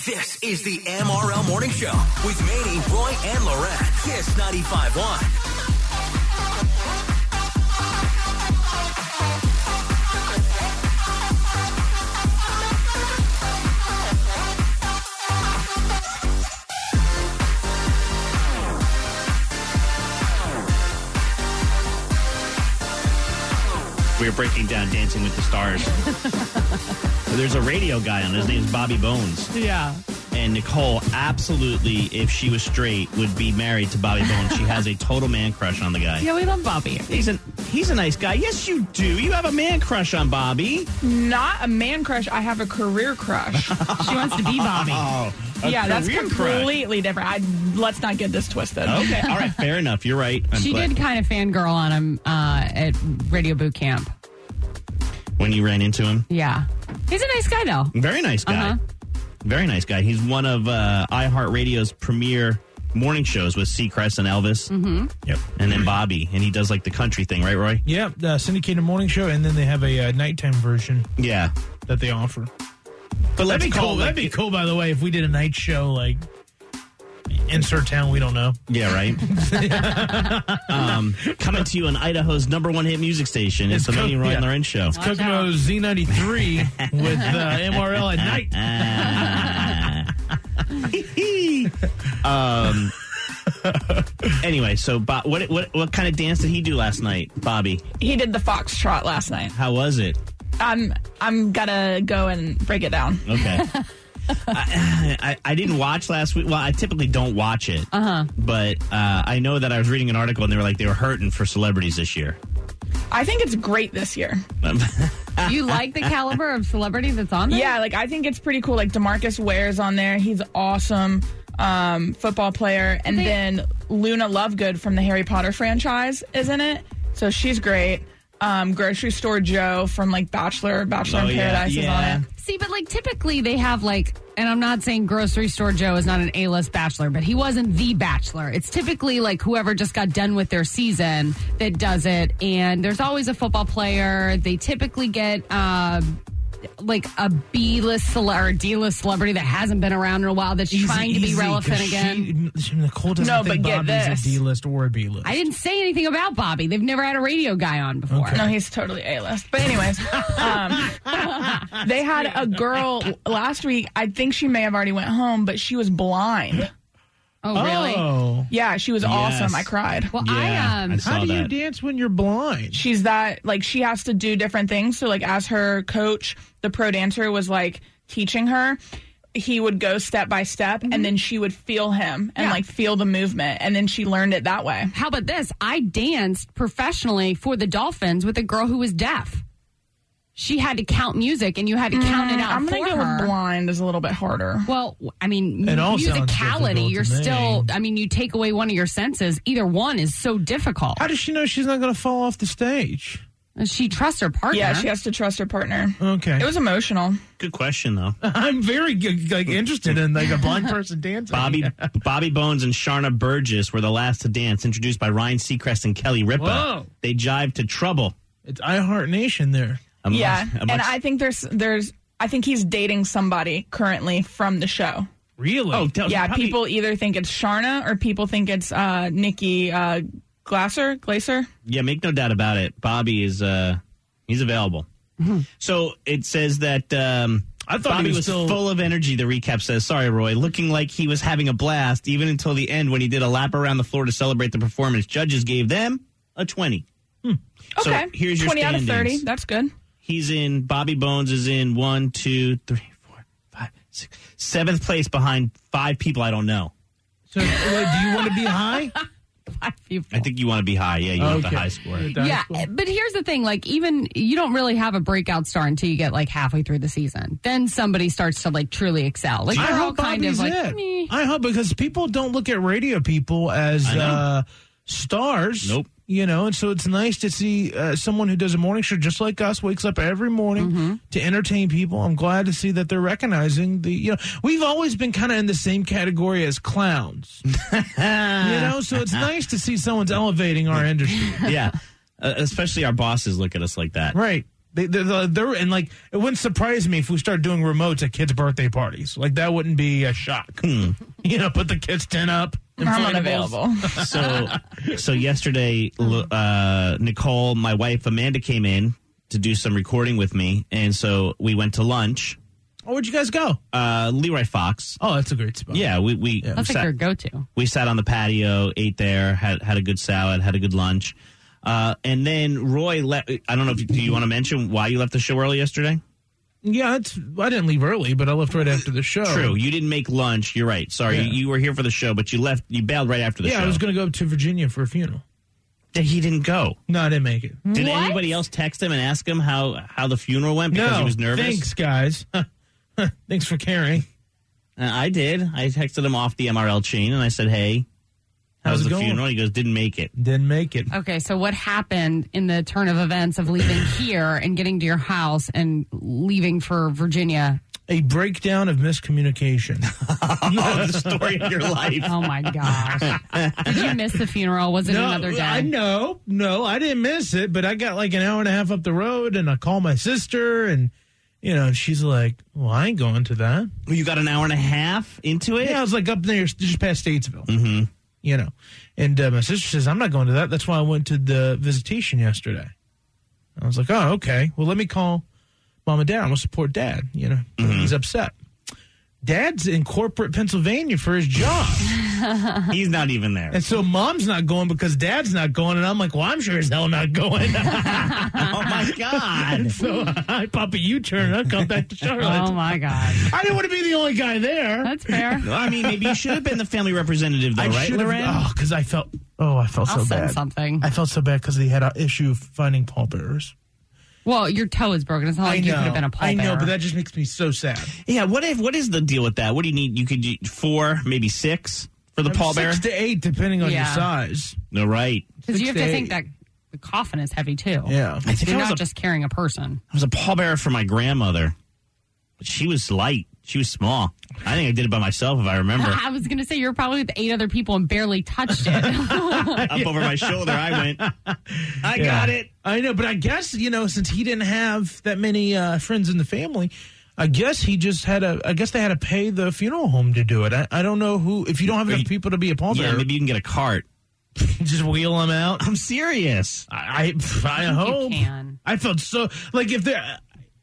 This is the MRL Morning Show with Manny, Roy, and Lorette. Kiss 95.1. We were breaking down Dancing with the Stars. There's a radio guy on. His name's Bobby Bones. Yeah. And Nicole, absolutely, if she was straight, would be married to Bobby Bones. She has a total man crush on the guy. Yeah, we love Bobby. He's a nice guy. Yes, you do. You have a man crush on Bobby. Not a man crush. I have a career crush. She wants to be Bobby. Yeah, that's completely different. Let's not get this twisted. Okay, all right, fair enough. You're right. She did kind of fangirl on him at Radio Boot Camp. When you ran into him? Yeah. He's a nice guy, though. Very nice guy. Uh-huh. Very nice guy. He's one of iHeartRadio's premier morning shows with Seacrest and Elvis. Mm-hmm. Yep. And then Bobby. And he does like the country thing, right, Roy? Yeah, the syndicated morning show, and then they have a nighttime version Yeah. that they offer. But That'd be cool. That'd be cool, by the way, if we did a night show, like, insert town, we don't know. Yeah, right. Coming to you on Idaho's #1 hit music station. It's the Manny, Roy, and Lorenz Show. It's Kokomo Z93 with MRL at night. Anyway, so what kind of dance did he do last night, Bobby? He did the foxtrot last night. How was it? I'm gonna go and break it down. Okay. I didn't watch last week. Well, I typically don't watch it. But I know that I was reading an article and they were like they were hurting for celebrities this year. I think it's great this year. You like the caliber of celebrity that's on there? Yeah, like I think it's pretty cool. Like DeMarcus Ware's on there. He's awesome. Football player. And then Luna Lovegood from the Harry Potter franchise is in it. So she's great. Grocery Store Joe from like Bachelor in Paradise is on it. See, but like typically they have like, and I'm not saying Grocery Store Joe is not an A-list bachelor, but he wasn't the bachelor. It's typically like whoever just got done with their season that does it. And there's always a football player. They typically get like a B-list or a D-list celebrity that hasn't been around in a while that's trying to be relevant again. Nicole doesn't think Bobby's a D-list or a B-list. I didn't say anything about Bobby. They've never had a radio guy on before. Okay. No, he's totally A-list. But anyways, they had a girl last week. I think she may have already went home, but she was blind. Oh, really? Oh. Yeah, she was awesome. I cried. Well, Yeah, I saw How do you that. dance when you're blind? She's that, like, she has to do different things. So, like, as her coach, the pro dancer was, like, teaching her, he would go step by step, and then she would feel him and, like, feel the movement. And then she learned it that way. How about this? I danced professionally for the Dolphins with a girl who was deaf. She had to count music, and you had to count it out I'm for going to go her. with blind is a little bit harder. Well, I mean, It all sounds musicality, difficult you're to me. still, I mean, you take away one of your senses. Either one is so difficult. How does she know she's not going to fall off the stage? She trusts her partner. Yeah, she has to trust her partner. Okay. It was emotional. Good question, though. I'm very interested in like a blind person dancing. Bobby Bones and Sharna Burgess were the last to dance, introduced by Ryan Seacrest and Kelly Ripa. Whoa. They jived to Trouble. It's iHeart Nation there. And I think I think he's dating somebody currently from the show. Really? Oh, probably, people either think it's Sharna or people think it's Nikki Glaser. Yeah, make no doubt about it. Bobby is he's available. Mm-hmm. So it says that I thought Bobby he was was full of energy, the recap says. Sorry, Roy. Looking like he was having a blast, even until the end when he did a lap around the floor to celebrate the performance. Judges gave them a 20. Okay. So here's your 20 out of 30. standings. That's good. He's in, Bobby Bones is in 1, 2, 3, 4, 5, 6, 7th place behind 5 people I don't know. So, do you want to be high? 5 people. I think you want to be high. Yeah, you want the high score. Yeah, but here's the thing, like, even you don't really have a breakout star until you get like halfway through the season. Then somebody starts to like truly excel. Like, I they're all hope kind of Bobby's like, it. meh. I hope, because people don't look at radio people as stars. Nope. You know, and so it's nice to see someone who does a morning show just like us, wakes up every morning to entertain people. I'm glad to see that they're recognizing we've always been kind of in the same category as clowns. So it's nice to see someone's elevating our industry. Yeah, especially our bosses look at us like that. Right. They're and like it wouldn't surprise me if we start doing remotes at kids' birthday parties. Like that wouldn't be a shock. Put the kids' tent up. I'm unavailable. So yesterday, Nicole, my wife Amanda, came in to do some recording with me, and so we went to lunch. Oh, where'd you guys go? Leroy Fox. Oh, that's a great spot. Yeah, we That's like your go-to. We sat on the patio, ate there, had a good salad, had a good lunch. And then Roy left. I don't know do you want to mention why you left the show early yesterday? Yeah, I didn't leave early, but I left right after the show. True. You didn't make lunch. You're right. Sorry. Yeah. You were here for the show, but you bailed right after the show. Yeah, I was going to go to Virginia for a funeral. He didn't go. No, I didn't make it. Did What? anybody else text him and ask him how the funeral went because he was nervous? Thanks, guys. Thanks for caring. I did. I texted him off the MRL chain, and I said, hey, how's How's it the going? funeral? He goes, didn't make it. Didn't make it. Okay, so what happened in the turn of events of leaving here and getting to your house and leaving for Virginia? A breakdown of miscommunication. Oh, the story of your life. Oh, my gosh. Did you miss the funeral? Was it another day? No, I didn't miss it, but I got like an hour and a half up the road, and I called my sister, and she's like, well, I ain't going to that. You got an hour and a half into it? Yeah, I was like up there just past Statesville. Mm-hmm. And my sister says, I'm not going to that. That's why I went to the visitation yesterday. I was like, oh, okay. Well, let me call Mom and Dad. I'm going to support Dad. He's upset. Dad's in corporate Pennsylvania for his job. He's not even there. And so Mom's not going because Dad's not going. And I'm like, well, I'm sure as hell not going. Oh, my God. So I pop a U-turn and I come back to Charlotte. Oh, my God. I didn't want to be the only guy there. That's fair. I mean, maybe you should have been the family representative, though, right, should've- Loren? Oh, because I felt I'll so send bad. something. I felt so bad because he had an issue finding pallbearers. Well, your toe is broken. It's not like you could have been a pallbearer. I know, but that just makes me so sad. Yeah, what is the deal with that? What do you need? You could do 4, maybe 6 for the pallbearer? 6 to 8, depending on your Yeah. size. No, right. Because you have to 6 to think 8. that the coffin is heavy, too. Yeah. I think You're I was not just carrying a person. I was a pallbearer for my grandmother. But she was light. She was small. I think I did it by myself, if I remember. I was going to say, you were probably with 8 other people and barely touched it. Up over my shoulder, I went, I got it. I know, but I guess, since he didn't have that many friends in the family, I guess he just had they had to pay the funeral home to do it. I don't know if you don't have enough people to be a pallbearer. Yeah, maybe you can get a cart. Just wheel them out. I'm serious. I hope. You can. I felt so, like if there...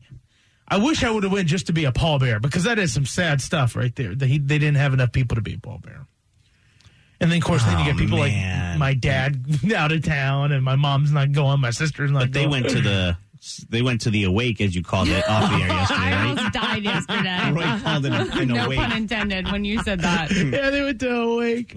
I wish I would have went just to be a pallbearer because that is some sad stuff right there. They didn't have enough people to be a pallbearer. And then, of course, then you get people like my dad out of town and my mom's not going, my sister's not But going. they went to the awake, as you called it, off the air yesterday, I right? almost died yesterday. Roy called it an No awake. pun intended when you said that. Yeah, they went to awake.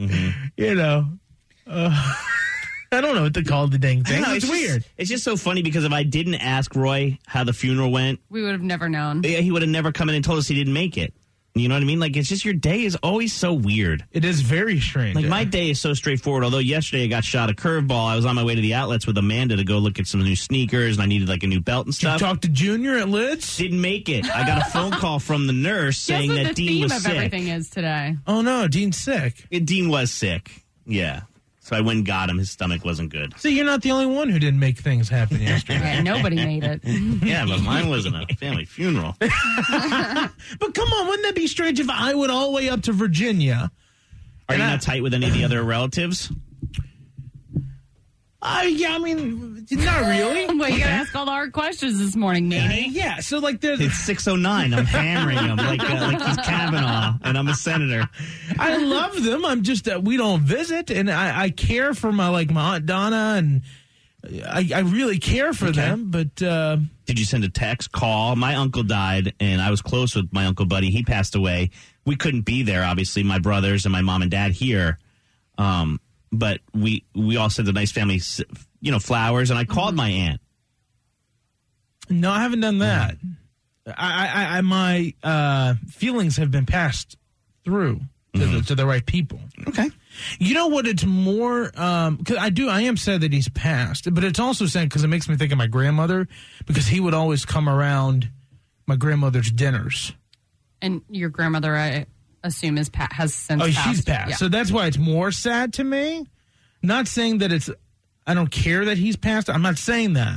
I don't know what to call the dang thing. It's weird. It's just so funny because if I didn't ask Roy how the funeral went, We would have never known. he would have never come in and told us he didn't make it. You know what I mean? Like, it's just your day is always so weird. It is very strange. Like, my day is so straightforward. Although yesterday I got shot a curveball. I was on my way to the outlets with Amanda to go look at some new sneakers, and I needed, like, a new belt and Did you stuff. talk to Junior at Lids? Didn't make it. I got a phone call from the nurse saying Guess what that the Dean theme was of sick. everything is today. Oh, no, Dean's sick. Dean was sick. Yeah. So I went and got him. His stomach wasn't good. See, you're not the only one who didn't make things happen yesterday. Yeah, nobody made it. Yeah, but mine wasn't a family funeral. But come on, wouldn't that be strange if I went all the way up to Virginia? Are you not tight with any of the other relatives? Yeah, I mean, not really. Well, you got to ask all the hard questions this morning, Nate. Yeah, so like there's... It's 6:09. I'm hammering him like he's Kavanaugh, and I'm a senator. I love them. I'm just we don't visit, and I care for my Aunt Donna, and I really care for them. But Did you send a text, call? My uncle died, and I was close with my Uncle Buddy. He passed away. We couldn't be there, obviously, my brothers and my mom and dad here. But we all sent a nice family, flowers, and I called my aunt. no, I haven't done that. I my feelings have been passed through to the right people. Okay. You know what? It's more because I am sad that he's passed, but it's also sad because it makes me think of my grandmother because he would always come around my grandmother's dinners. And your grandmother, I assume, has since passed. She's passed. Yeah. So that's why it's more sad to me. Not saying that I don't care that he's passed. I'm not saying that.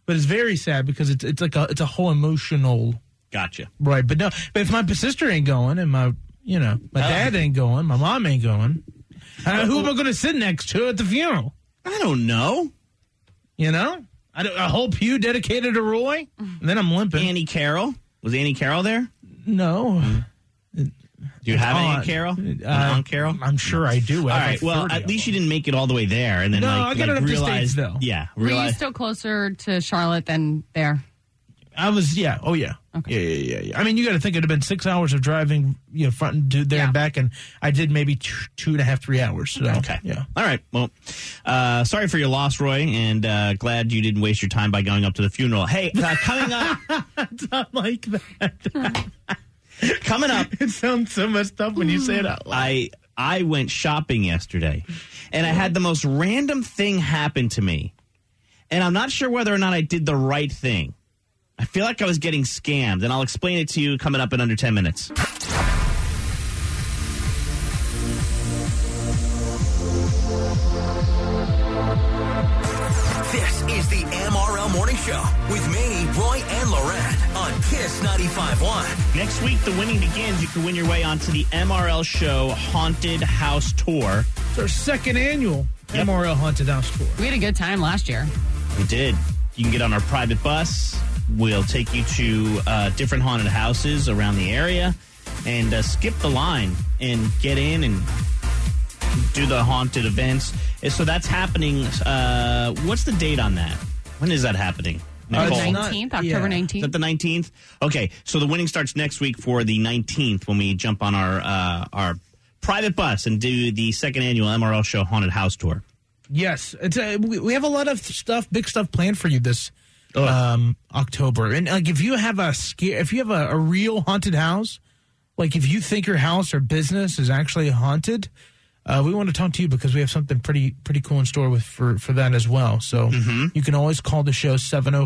But it's very sad because it's like it's a whole emotional. Gotcha. Right, but if my sister ain't going and my dad ain't going, my mom ain't going, who am I going to sit next to at the funeral? I don't know. You know, a whole pew dedicated to Roy, and then I'm limping. Annie Carroll, was Annie Carroll there? No. Do you have Aunt Carroll? Aunt Carroll? I'm sure I do. All right. Well, at least you didn't make it all the way there, and then I got it up to States, though. Yeah, Were you still closer to Charlotte than there? I was. Yeah. Oh yeah. Okay. Yeah. I mean, you got to think it'd have been 6 hours of driving, front and there and back, and I did maybe 2.5, 3 hours. So, okay. Yeah. All right. Well, sorry for your loss, Roy, and glad you didn't waste your time by going up to the funeral. Hey, coming up. It's not like that. Coming up. It sounds so messed up when you say it out loud. I went shopping yesterday, and I had the most random thing happen to me, and I'm not sure whether or not I did the right thing. I feel like I was getting scammed, and I'll explain it to you coming up in under 10 minutes. This is the MRL Morning Show with Manny, Roy, and Lorette on Kiss 95.1. Next week, the winning begins. You can win your way onto the MRL Show Haunted House Tour. It's our second annual MRL Haunted House Tour. We had a good time last year. We did. You can get on our private bus. We'll take you to different haunted houses around the area and skip the line and get in and do the haunted events. So that's happening. What's the date on that? When is that happening? October 19th. Is that the 19th? Okay, so the winning starts next week for the 19th when we jump on our private bus and do the second annual MRL Show Haunted House Tour. Yes. We have a lot of big stuff planned for you this October. And like if you have a real haunted house, like if you think your house or business is actually haunted, we want to talk to you because we have something pretty cool in store for that as well. So you can always call the show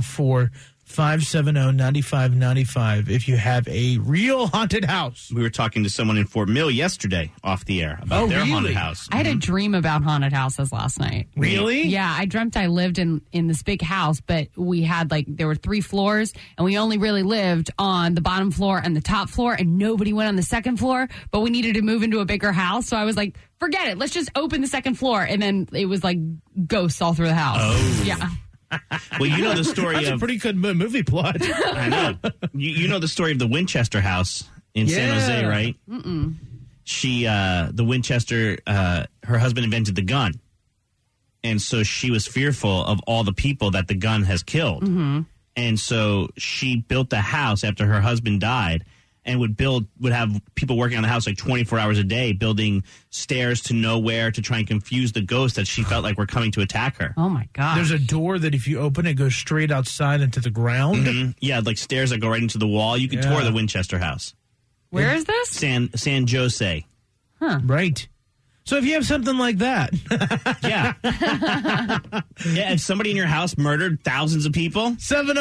704-570-9595 if you have a real haunted house. We were talking to someone in Fort Mill yesterday off the air about their haunted house. I had a dream about haunted houses last night. Really? Yeah, I dreamt I lived in this big house, but we had there were 3 floors, and we only really lived on the bottom floor and the top floor, and nobody went on the second floor, but we needed to move into a bigger house. So I was like, forget it. Let's just open the second floor. And then it was like ghosts all through the house. Oh. Yeah. Well, you know the story That's of... a pretty good movie plot. I know. You know the story of the Winchester house in San Jose, right? Mm-mm. The Winchester, her husband invented the gun. And so she was fearful of all the people that the gun has killed. Mm-hmm. And so she built the house after her husband died and would have people working on the house 24 hours a day, building stairs to nowhere to try and confuse the ghosts that she felt like were coming to attack her. Oh, my God. There's a door that if you open it goes straight outside into the ground. Mm-hmm. Yeah, stairs that go right into the wall. You can tour the Winchester house. Where is this? San Jose. Huh. Right. So if you have something like that. Yeah. Yeah, if somebody in your house murdered thousands of people.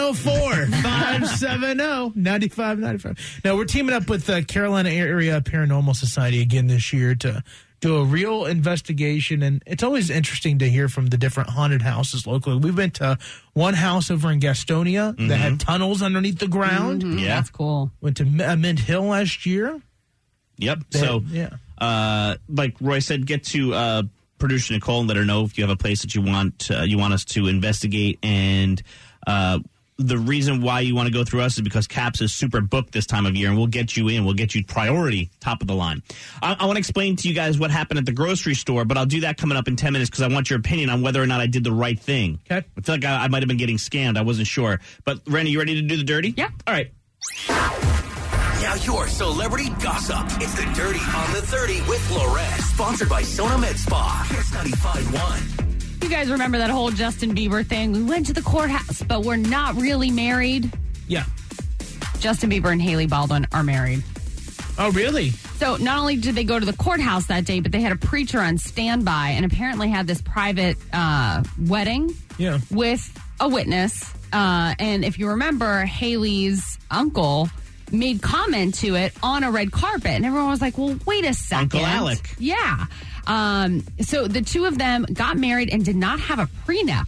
704-570-9595. Now, we're teaming up with the Carolina Area Paranormal Society again this year to do a real investigation. And it's always interesting to hear from the different haunted houses locally. We went to one house over in Gastonia that had tunnels underneath the ground. Mm-hmm. Yeah. That's cool. Went to Mint Hill last year. Yep. Like Roy said, get to producer Nicole and let her know if you have a place that you want us to investigate. And the reason why you want to go through us is because CAPS is super booked this time of year, and we'll get you in. We'll get you priority, top of the line. I want to explain to you guys what happened at the grocery store, but I'll do that coming up in 10 minutes because I want your opinion on whether or not I did the right thing. Okay. I feel like I might have been getting scammed. I wasn't sure. But, Randy, you ready to do the dirty? Yeah. All right. Now your celebrity gossip. It's the Dirty on the 30 with Lorette. Sponsored by Sona Med Spa. Kiss 95.1. You guys remember that whole Justin Bieber thing? We went to the courthouse, but we're not really married. Yeah. Justin Bieber and Hailey Baldwin are married. Oh, really? So not only did they go to the courthouse that day, but they had a preacher on standby and apparently had this private wedding with a witness. And if you remember, Hailey's uncle made comment to it on a red carpet. And everyone was like, well, wait a second. Uncle Alec. Yeah. So the two of them got married and did not have a prenup.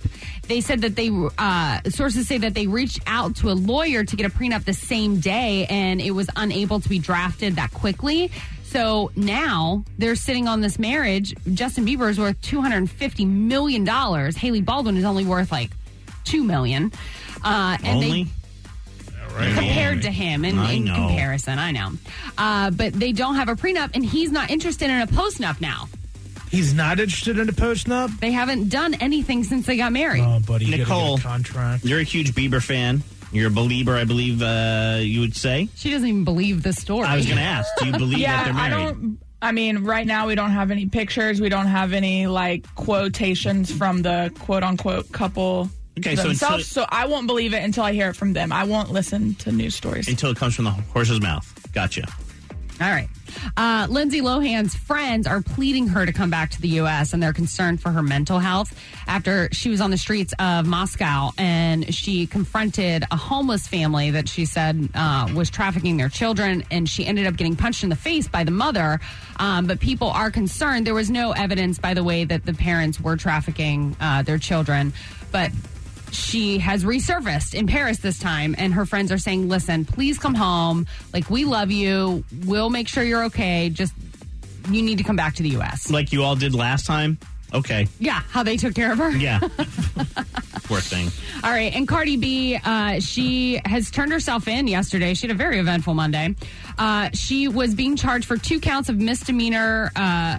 They said that sources say that they reached out to a lawyer to get a prenup the same day, and it was unable to be drafted that quickly. So now they're sitting on this marriage. Justin Bieber is worth $250 million. Haley Baldwin is only worth like $2 million. Only? Compared to him in comparison, I know. But they don't have a prenup, and he's not interested in a postnup now. He's not interested in a postnup? They haven't done anything since they got married. Oh, buddy, you Nicole, gotta get a contract. You're a huge Bieber fan. You're a believer, I believe you would say. She doesn't even believe the story. I was going to ask, do you believe that they're married? I mean, right now we don't have any pictures. We don't have any, like, quotations from the quote-unquote couple themselves. So I won't believe it until I hear it from them. I won't listen to news stories. Until it comes from the horse's mouth. Gotcha. All right. Lindsay Lohan's friends are pleading her to come back to the U.S., and they're concerned for her mental health after she was on the streets of Moscow and she confronted a homeless family that she said was trafficking their children, and she ended up getting punched in the face by the mother. But people are concerned. There was no evidence, by the way, that the parents were trafficking their children, but she has resurfaced in Paris this time, and her friends are saying, listen, please come home. Like, we love you. We'll make sure you're okay. Just, you need to come back to the U.S. Like you all did last time? Okay. Yeah, how they took care of her. Yeah. Poor thing. All right, and Cardi B, she has turned herself in yesterday. She had a very eventful Monday. She was being charged for 2 counts of misdemeanor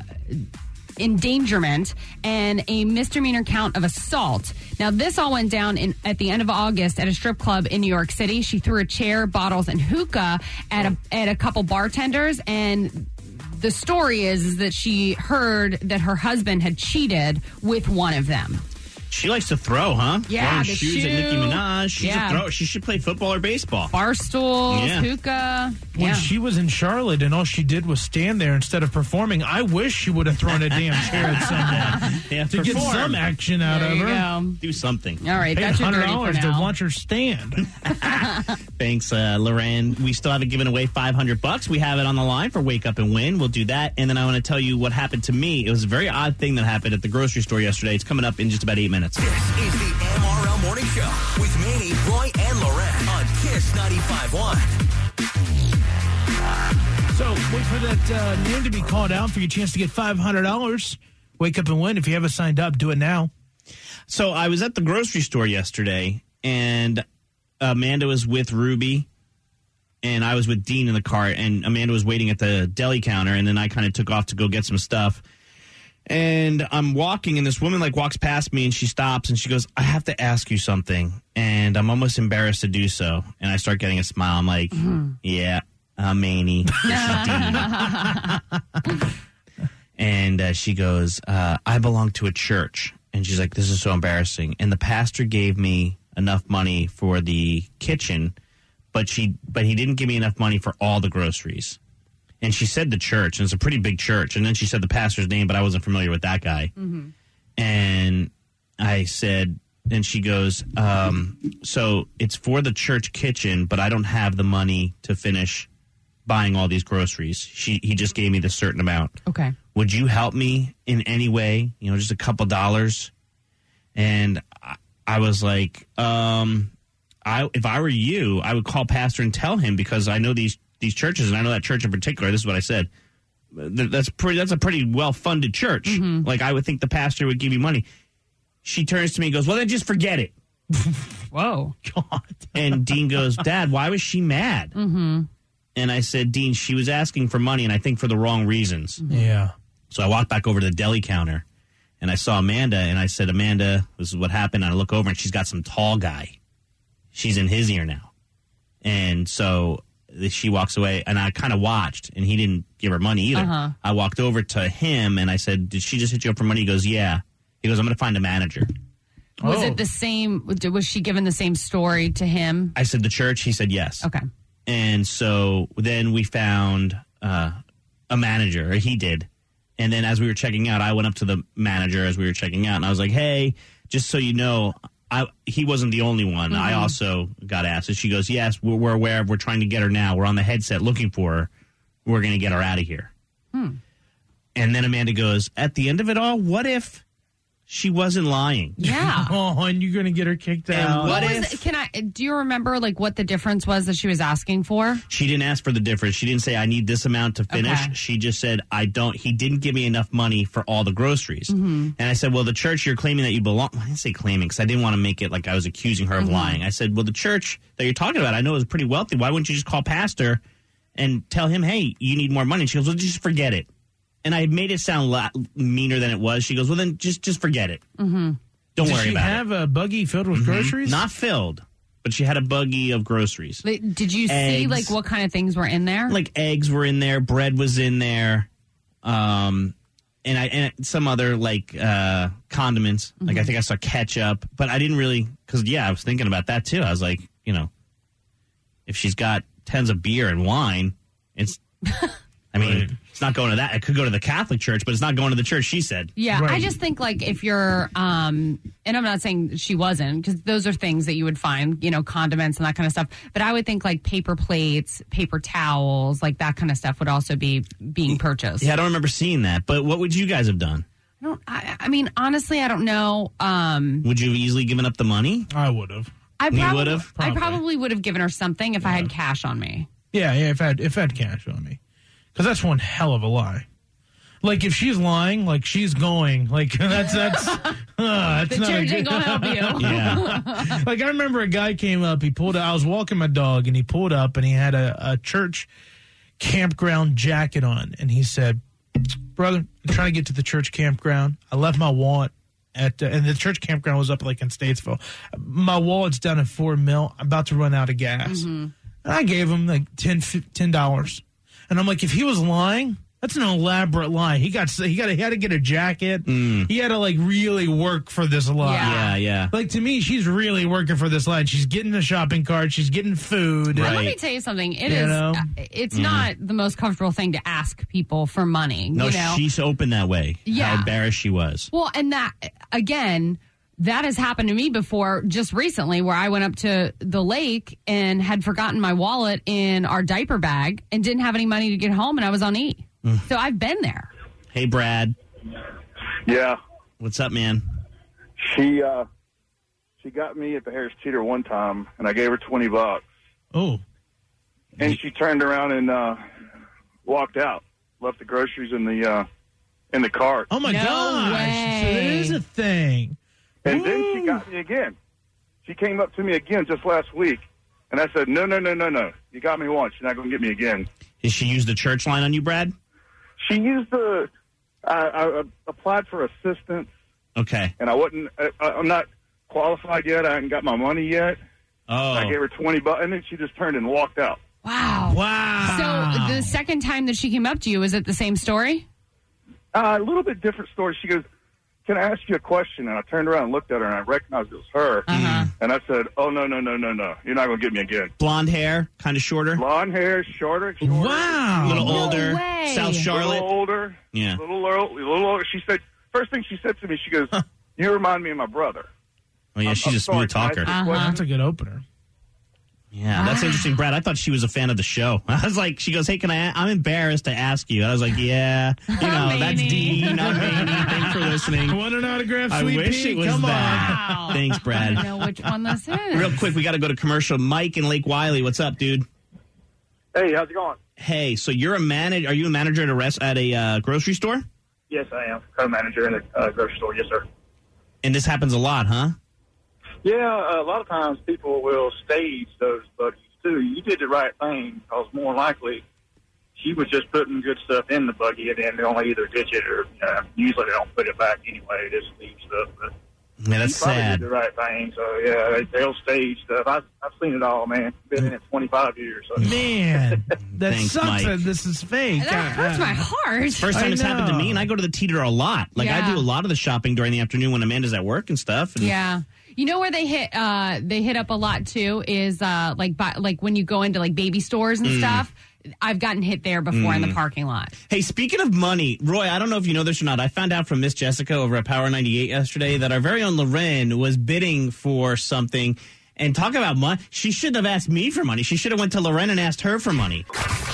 endangerment and a misdemeanor count of assault. Now, this all went down at the end of August at a strip club in New York City. She threw a chair, bottles, and hookah at a couple bartenders, and the story is that she heard that her husband had cheated with one of them. She likes to throw, huh? Yeah, Throwing the shoes shoe. at Nicki Minaj. She's Yeah. a thrower. She should play football or baseball. Bar stools, Yeah. hookah. When Yeah. she was in Charlotte and all she did was stand there instead of performing, I wish she would have thrown a damn chair at someone Yeah, to get perform. some action out There of you her. go. Do something. All right, Paid that's your dirty for $100 to now. watch her stand. Thanks, Loren. We still haven't given away $500. We have it on the line for Wake Up and Win. We'll do that. And then I want to tell you what happened to me. It was a very odd thing that happened at the grocery store yesterday. It's coming up in just about 8 minutes. This is the MRL Morning Show with Manny, Roy, and Loren on Kiss 95.1. So wait for that name to be called out for your chance to get $500. Wake up and win. If you haven't signed up, do it now. So I was at the grocery store yesterday, and Amanda was with Ruby, and I was with Dean in the car, and Amanda was waiting at the deli counter, and then I kind of took off to go get some stuff. And I'm walking, and this woman walks past me, and she stops, and she goes, I have to ask you something. And I'm almost embarrassed to do so. And I start getting a smile. I'm like, yeah, I'm Manny. And she goes, I belong to a church. And she's like, this is so embarrassing. And the pastor gave me enough money for the kitchen, but he didn't give me enough money for all the groceries. And she said the church, and it's a pretty big church. And then she said the pastor's name, but I wasn't familiar with that guy. Mm-hmm. And I said, and she goes, so it's for the church kitchen, but I don't have the money to finish buying all these groceries. He just gave me this certain amount. Okay. Would you help me in any way? Just a couple dollars. And I was like, if I were you, I would call pastor and tell him, because I know these churches, and I know that church in particular. This is what I said. That's a pretty well-funded church. Mm-hmm. I would think the pastor would give you money. She turns to me and goes, well, then just forget it. Whoa. God. And Dean goes, Dad, why was she mad? Mm-hmm. And I said, Dean, she was asking for money, and I think for the wrong reasons. Mm-hmm. Yeah. So I walked back over to the deli counter, and I saw Amanda, and I said, Amanda, this is what happened. And I look over, and she's got some tall guy. She's in his ear now. And so she walks away, and I kind of watched, and he didn't give her money either. Uh-huh. I walked over to him, and I said, did she just hit you up for money? He goes, yeah. He goes, I'm going to find a manager. Was it the same? Was she given the same story to him? I said, the church? He said, yes. Okay. And so then we found a manager, or he did. And then as we were checking out, I went up to the manager as we were checking out, and I was like, hey, just so you know, he wasn't the only one. Mm-hmm. I also got asked. And she goes, yes, we're aware of. We're trying to get her now. We're on the headset looking for her. We're going to get her out of here. And then Amanda goes, at the end of it all, what if She wasn't lying. Yeah. Oh, and you're going to get her kicked out. what Do you remember like what the difference was that she was asking for? She didn't ask for the difference. She didn't say, I need this amount to finish. Okay. She just said, he didn't give me enough money for all the groceries. Mm-hmm. And I said, well, the church you're claiming that you belong. I didn't say claiming because I didn't want to make it like I was accusing her of lying. I said, well, the church that you're talking about, I know is pretty wealthy. Why wouldn't you just call pastor and tell him, hey, you need more money? And she goes, well, just forget it. And I made it sound meaner than it was. She goes, well, then just forget it. Mm-hmm. Don't worry about it. Did she have a buggy filled with groceries? Not filled, but she had a buggy of groceries. Did you see Eggs. like what kind of things were in there? Like eggs were in there, bread was in there, and some other like condiments. Like I think I saw ketchup, but I didn't really because I was thinking about that too. I was like, if she's got tons of beer and wine, it's. I mean, Right. It's not going to that. It could go to the Catholic church, but it's not going to the church, she said. Yeah, Right. I just think like if you're, and I'm not saying she wasn't, because those are things that you would find, condiments and that kind of stuff. But I would think like paper plates, paper towels, like that kind of stuff would also be being purchased. Yeah, I don't remember seeing that. But what would you guys have done? I mean, honestly, I don't know. Would you have easily given up the money? I would have. I would've? probably would have given her something if I had cash on me. Yeah, if I had cash on me. Because that's one hell of a lie. Like, if she's lying, like, she's going. Like, that's The not church ain't gonna help you. Yeah. Like, I remember a guy came up, he pulled out, I was walking my dog, and he pulled up, and he had a church campground jacket on, and he said, brother, I'm trying to get to the church campground. I left my wallet and the church campground was up, like, in Statesville. My wallet's down at $4 million. I'm about to run out of gas. Mm-hmm. And I gave him, like, $10. And I'm like, if he was lying, that's an elaborate lie. He had to get a jacket. He had to like really work for this lie. Yeah. Like to me, she's really working for this lie. She's getting the shopping cart. She's getting food. Right. Let me tell you something. know? It's not the most comfortable thing to ask people for money. No, she's open that way. Yeah. How embarrassed she was. Well, and that, again, that has happened to me before just recently where I went up to the lake and had forgotten my wallet in our diaper bag and didn't have any money to get home and I was on E. So I've been there. Hey, Brad. Yeah, What's up, man? she got me at the Harris Teeter one time, and I gave her $20, Oh, and she turned around and walked out, left the groceries in the cart, oh my No gosh! way. So it is a thing. and then she got me again. She came up to me again just last week, and I said, No. You got me once. You're not going to get me again. Did she use the church line on you, Brad? She used I applied for assistance, Okay. and I'm not qualified yet. I haven't got my money yet. Oh. I gave her $20, and then she just turned and walked out. Wow. Wow. So the second time that she came up to you, was it the same story? A little bit different story. She goes, can I ask you a question? And I turned around and looked at her, and I recognized it was her. And I said, oh, no. You're not going to get me again. Blonde hair, kind of shorter, Blonde hair, shorter. Wow. a little No older, way. South A Charlotte. little older. Yeah. A little older. She said, first thing she said to me, she goes, you remind me of my brother. Oh, yeah, she's I'm a smooth sorry, talker. can I ask you a That's question? a good opener. Yeah, that's interesting, Brad. I thought she was a fan of the show. I was like, she goes, hey, I'm embarrassed to ask you. I was like, yeah, that's Maney. Dean. I'm Maney. Thanks for listening. Want an autograph, I Sweet wish Pea? it was Come that. Wow. Thanks, I Brad. don't know which one this is. Real quick, we got to go to commercial. Mike in Lake Wiley, what's up, dude? Hey, how's it going? Hey, so you're Are you a manager at a grocery store? Yes, I am. Co-manager in a grocery store. Yes, sir. And this happens a lot, huh? Yeah, a lot of times people will stage those buggies, too. You did the right thing, because more likely she was just putting good stuff in the buggy, and then they'll either ditch it or usually they don't put it back anyway. They just leave stuff. But Yeah, that's you probably sad. did the right thing. So, yeah, they'll stage stuff. I've seen it all, man. Been in it 25 years. So. Man, that Thanks, sucks Mike. that this is fake. That hurts my heart. First time I it's happened to know. me, and I go to the Teeter a lot. Like, I Yeah. do a lot of the shopping during the afternoon when Amanda's at work and stuff. And Yeah. You know where they hit up a lot too is like when you go into like baby stores and stuff. I've gotten hit there before in the parking lot. Hey, speaking of money, Roy, I don't know if you know this or not. I found out from Miss Jessica over at Power 98 yesterday that our very own Loren was bidding for something. And talk about money. She shouldn't have asked me for money. She should have went to Loren and asked her for money.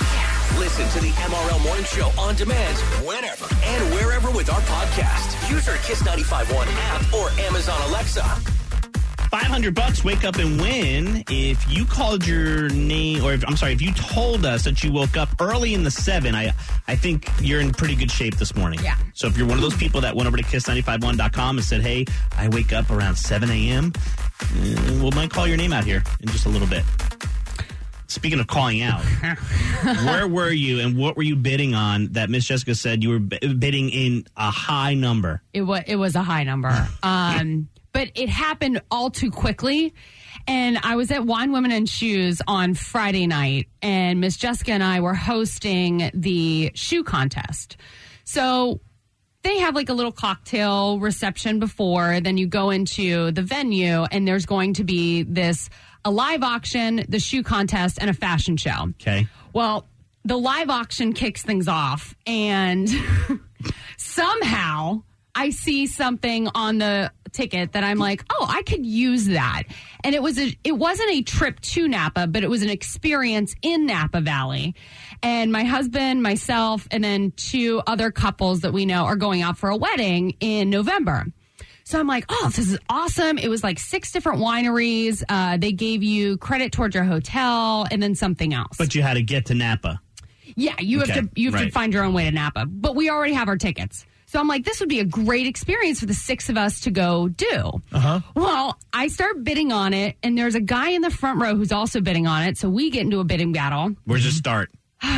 Listen to the MRL Morning Show on demand whenever and wherever with our podcast. Use our Kiss 95.1 app or Amazon Alexa. $500, wake up and win. If you called your name, if you told us that you woke up early in the 7, I think you're in pretty good shape this morning. Yeah. So if you're one of those people that went over to kiss951.com and said, hey, I wake up around 7 a.m., we might call your name out here in just a little bit. Speaking of calling out, where were you and what were you bidding on that Miss Jessica said you were bidding in a high number? It was a high number. But it happened all too quickly. And I was at Wine, Women, and Shoes on Friday night, and Miss Jessica and I were hosting the shoe contest. So they have like a little cocktail reception before, then you go into the venue, and there's going to be a live auction, the shoe contest, and a fashion show. Okay. Well, the live auction kicks things off, and somehow I see something on the ticket that I'm like, oh, I could use that. And it wasn't a trip to Napa, but it was an experience in Napa Valley. And my husband, myself, and then 2 other couples that we know are going out for a wedding in November. So I'm like, oh, this is awesome. It was like 6 different wineries. They gave you credit towards your hotel and then something else. But you had to get to Napa. Yeah, you have to find your own way to Napa. But we already have our tickets. So I'm like, this would be a great experience for the 6 of us to go do. Uh-huh. Well, I start bidding on it, and there's a guy in the front row who's also bidding on it. So we get into a bidding battle. Where's it start?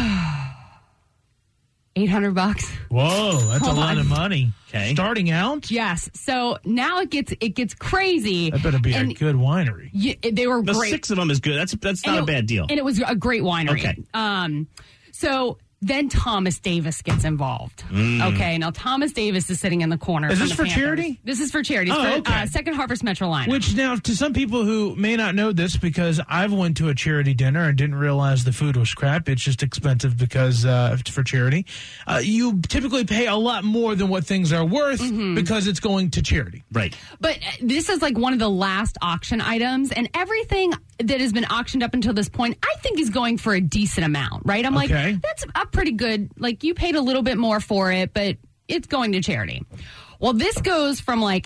$800. Whoa, that's a lot of money. Okay. Starting out? Yes. So now it gets crazy. That better be a good winery. They were the great. 6 of them is good. That's not a bad deal. And it was a great winery. Okay. So then Thomas Davis gets involved. Okay, now Thomas Davis is sitting in the corner. Is this the for Panthers. charity? This is for charity. It's Oh, for okay. Second Harvest Metrolina. Which now, to some people who may not know this, because I've went to a charity dinner and didn't realize the food was crap. It's just expensive because for charity. You typically pay a lot more than what things are worth because it's going to charity. Right. But this is like one of the last auction items, and everything that has been auctioned up until this point, I think is going for a decent amount, right? I'm like, that's a pretty good, like you paid a little bit more for it, but it's going to charity. Well, this goes from like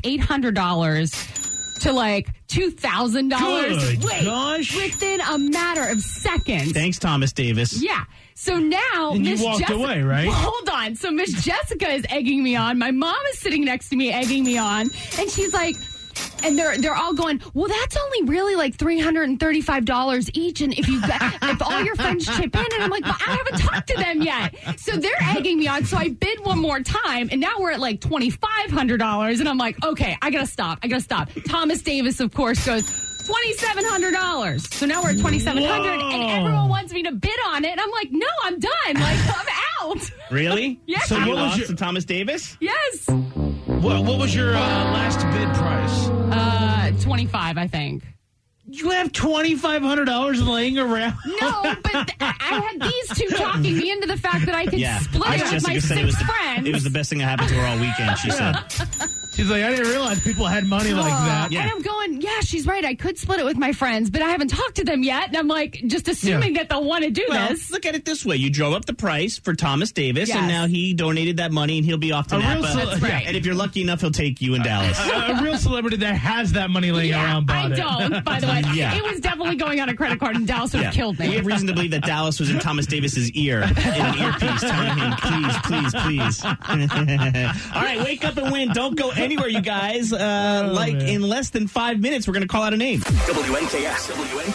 $800 to like $2,000. Good gosh. Within a matter of seconds. Thanks, Thomas Davis. Yeah. So now And Miss you walked Jessica, away, right? Well, hold on. So Miss Jessica is egging me on. My mom is sitting next to me egging me on. And she's like, and they're all going, well, that's only really like $335 each. And if all your friends chip in, and I'm like, well, I haven't talked to them yet. So they're egging me on. So I bid one more time, and now we're at like $2,500. And I'm like, okay, I gotta stop. Thomas Davis, of course, goes $2,700. So now we're at $2,700, and everyone wants me to bid on it. And I'm like, no, I'm done. Like, I'm out. Really? Yes. So I you was lost to Thomas Davis? Yes. What was your last bid price? 25, I think. You have $2,500 laying around? No, but I had these 2 talking me into the fact that I could split it with my Jessica 6 friends. It was the best thing that happened to her all weekend, she said. She's like, I didn't realize people had money like that. And I'm going, yeah, she's right. I could split it with my friends, but I haven't talked to them yet. And I'm like, just assuming that they'll want to do this. Look at it this way. You drove up the price for Thomas Davis, and now he donated that money, and he'll be off to Napa. That's right. And if you're lucky enough, he'll take you in Dallas. A real celebrity that has that money laying around bought it. I don't, by the way. It was definitely going on a credit card, and Dallas would have killed me. We have reason to believe that Dallas was in Thomas Davis's ear in an earpiece telling him, please. All right, wake up and win. Don't go anywhere, you guys. In less than 5 minutes, we're going to call out a name. WNKS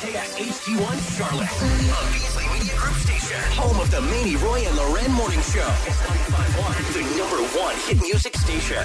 HD1 Charlotte. A Beasley Media Group station. Home of the Manny, Roy, and Loren Morning Show. It's 95.1, the #1 hit music station.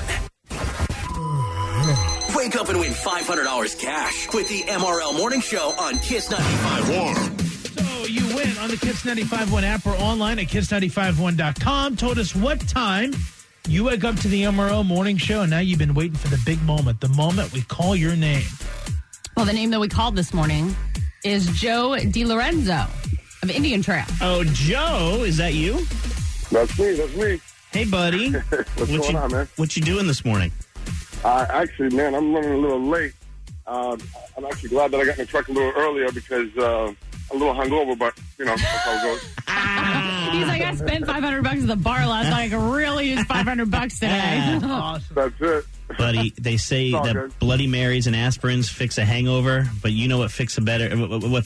Wake up and win $500 cash with the MRL Morning Show on Kiss 95.1. So you win on the Kiss 95.1 app or online at kiss951.com. Told us what time you wake up to the MRL Morning Show, and now you've been waiting for the big moment, the moment we call your name. Well, the name that we called this morning is Joe DiLorenzo of Indian Trail. Oh, Joe, is that you? That's me. Hey, buddy. What's going on, man? What you doing this morning? Actually, man, I'm running a little late. I'm actually glad that I got in the truck a little earlier because I'm a little hungover, but, that's how it goes. He's like, I spent $500 at the bar last night. I could really use $500 today. Awesome. That's it. Buddy, they say all that good. Bloody Marys and aspirins fix a hangover, but you know what fixes it better?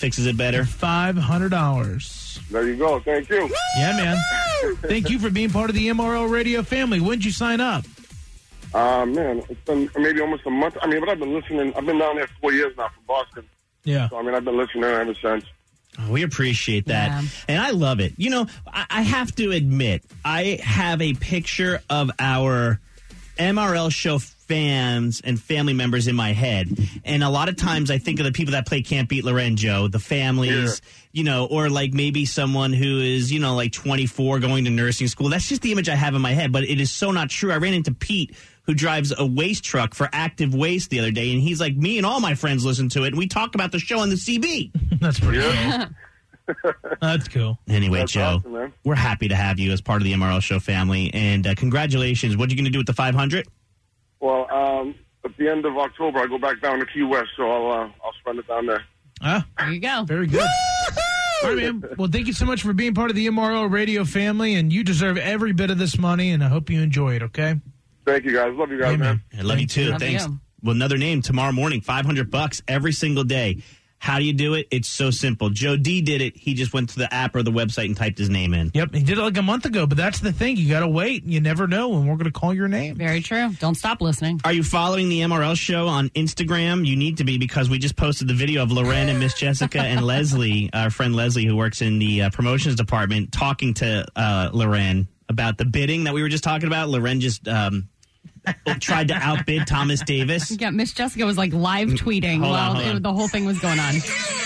$500. There you go. Thank you. Yeah, man. Thank you for being part of the MRL radio family. When'd you sign up? Man, it's been maybe almost a month. I mean, but I've been listening. I've been down there 4 years now from Boston. Yeah. So, I mean, I've been listening ever since. Oh, we appreciate that. Yeah. And I love it. You know, I have to admit, I have a picture of our MRL show fans and family members in my head. And a lot of times I think of the people that play Can't Beat Lorenzo, the families, you know, or like maybe someone who is, you know, like 24 going to nursing school. That's just the image I have in my head, but it is so not true. I ran into Pete, who drives a waste truck for Active Waste the other day, and he's like, me and all my friends listen to it, and we talk about the show on the CB. That's pretty cool. That's cool. Anyway, That's Joe, awesome, man. we're happy to have you as part of the MRL show family, and congratulations. What are you going to do with the 500? Well, at the end of October, I go back down to Key West, so I'll spend it down there. There you go. Very good. All right, man. Well, thank you so much for being part of the MRL radio family, and you deserve every bit of this money, and I hope you enjoy it, okay? Thank you, guys. Love you guys, Hey, man. I love you too. Love Thanks. you. Well, another name tomorrow morning, $500 every single day. How do you do it? It's so simple. Joe D did it. He just went to the app or the website and typed his name in. Yep, he did it like a month ago, but that's the thing. You got to wait. You never know when we're going to call your name. Very true. Don't stop listening. Are you following the MRL show on Instagram? You need to be, because we just posted the video of Loren and Miss Jessica and Leslie, our friend Leslie, who works in the promotions department, talking to Loren about the bidding that we were just talking about. Loren just tried to outbid Thomas Davis. Yeah, Miss Jessica was like live tweeting Hold while on. the whole thing was going on.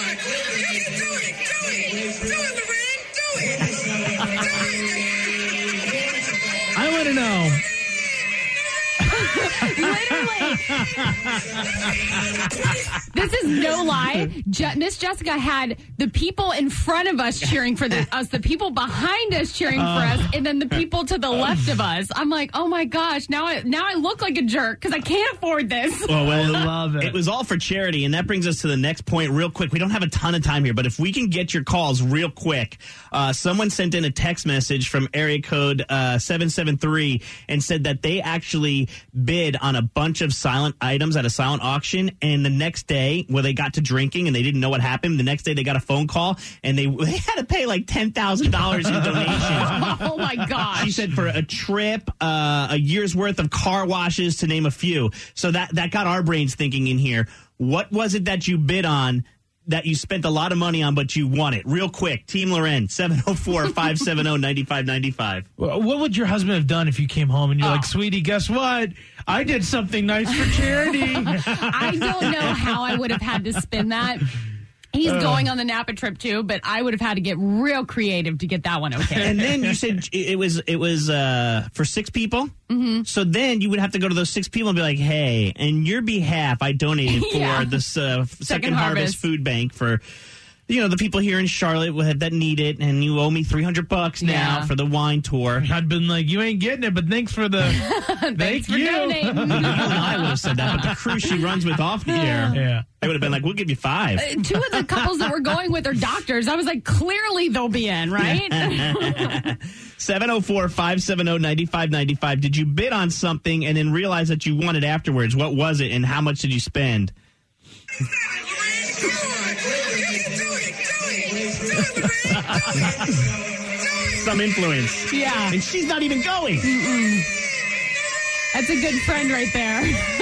I want to know. Literally. This is no lie. Miss Jessica had the people in front of us cheering for us, the people behind us cheering for us, and then the people to the left of us. I'm like, oh my gosh, now I look like a jerk because I can't afford this. Well, I love it. It was all for charity, and that brings us to the next point real quick. We don't have a ton of time here, but if we can get your calls real quick. Someone sent in a text message from area code 773 and said that they actually bid on a bunch of silent items at a silent auction, and the next day, where they got to drinking and they didn't know what happened, the next day they got a phone call, and they had to pay like $10,000 in donations. Oh my gosh. She said for a trip, a year's worth of car washes, to name a few. So that got our brains thinking in here. What was it that you bid on that you spent a lot of money on, but you won it? Real quick, Team Loren, 704-570-9595. What would your husband have done if you came home and you're like, sweetie, guess what? I did something nice for charity. I don't know how I would have had to spin that. He's going on the Napa trip too, but I would have had to get real creative to get that one okay. And then you said it was for 6 people. Mm-hmm. So then you would have to go to those 6 people and be like, "Hey, in your behalf, I donated for Yeah. this Second Harvest Harvest Food Bank for." You know, the people here in Charlotte that need it, and you owe me $300 now Yeah. for the wine tour. I'd been like, you ain't getting it, but thanks for the Thanks for you. donating. You and I would have said that, but the crew she runs with off the air, Yeah. they would have been like, "We'll give you 5." 2 of the couples that we're going with are doctors. I was like, clearly they'll be in, right? 704-570-9595. Did you bid on something and then realize that you won it afterwards? What was it, and how much did you spend? Some influence. Yeah. And she's not even going. That's a good friend right there.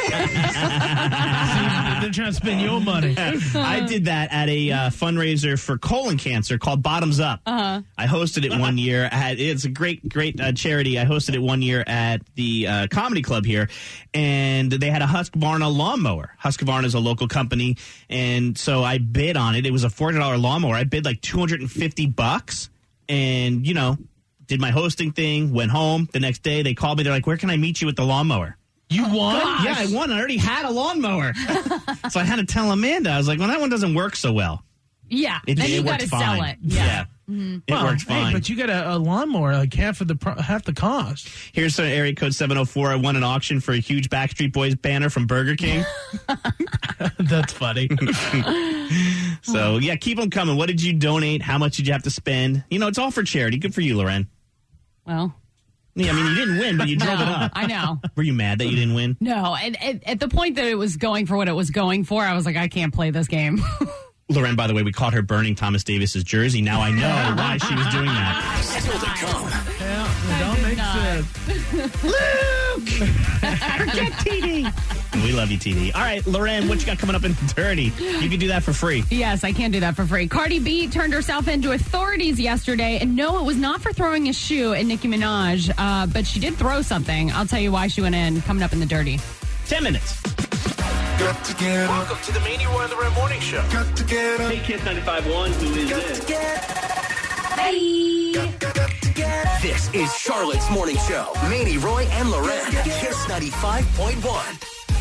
They're trying to spend your money. I did that at a fundraiser for colon cancer called Bottoms Up. I hosted it one year. It's a great charity. I hosted it one year at the comedy club here, and they had a Husqvarna lawnmower. Husqvarna is a local company, and so I bid on it. It was a $400 lawnmower. I bid like $250, and did my hosting thing, went home. The next day, they called me. They're like, "Where can I meet you with the lawnmower?" You won? Yeah, I won. I already had a lawnmower. So I had to tell Amanda. I was like, well, that one doesn't work so well. Yeah. It then you got worked to fine. sell it. Yeah. It Well, worked hey, fine. but you got a lawnmower, like half the cost. Here's area code 704. I won an auction for a huge Backstreet Boys banner from Burger King. That's funny. So, yeah, keep them coming. What did you donate? How much did you have to spend? You know, it's all for charity. Good for you, Loren. Well, yeah, I mean, you didn't win, but you drove it up. I know. Were you mad that you didn't win? No, and at the point that it was going for what it was going for, I was like, I can't play this game. Loren, by the way, we caught her burning Thomas Davis's jersey. Now I know why she was doing that. Still to come. Yeah, don't make sense. Luke! Forget TD. We love you, TD. All right, Loren, what you got coming up in Dirty? You can do that for free. Yes, I can do that for free. Cardi B turned herself into authorities yesterday, and no, it was not for throwing a shoe at Nicki Minaj, but she did throw something. I'll tell you why she went in, coming up in the Dirty. 10 minutes. Got to get up. Welcome to the Manny Roy and Loren Morning Show. Got to get up. Hey, Kiss 95.1, who is Got this? to get Hey! got to get up. This is Charlotte's Morning Show. Manny Roy and Loren. Kiss 95.1.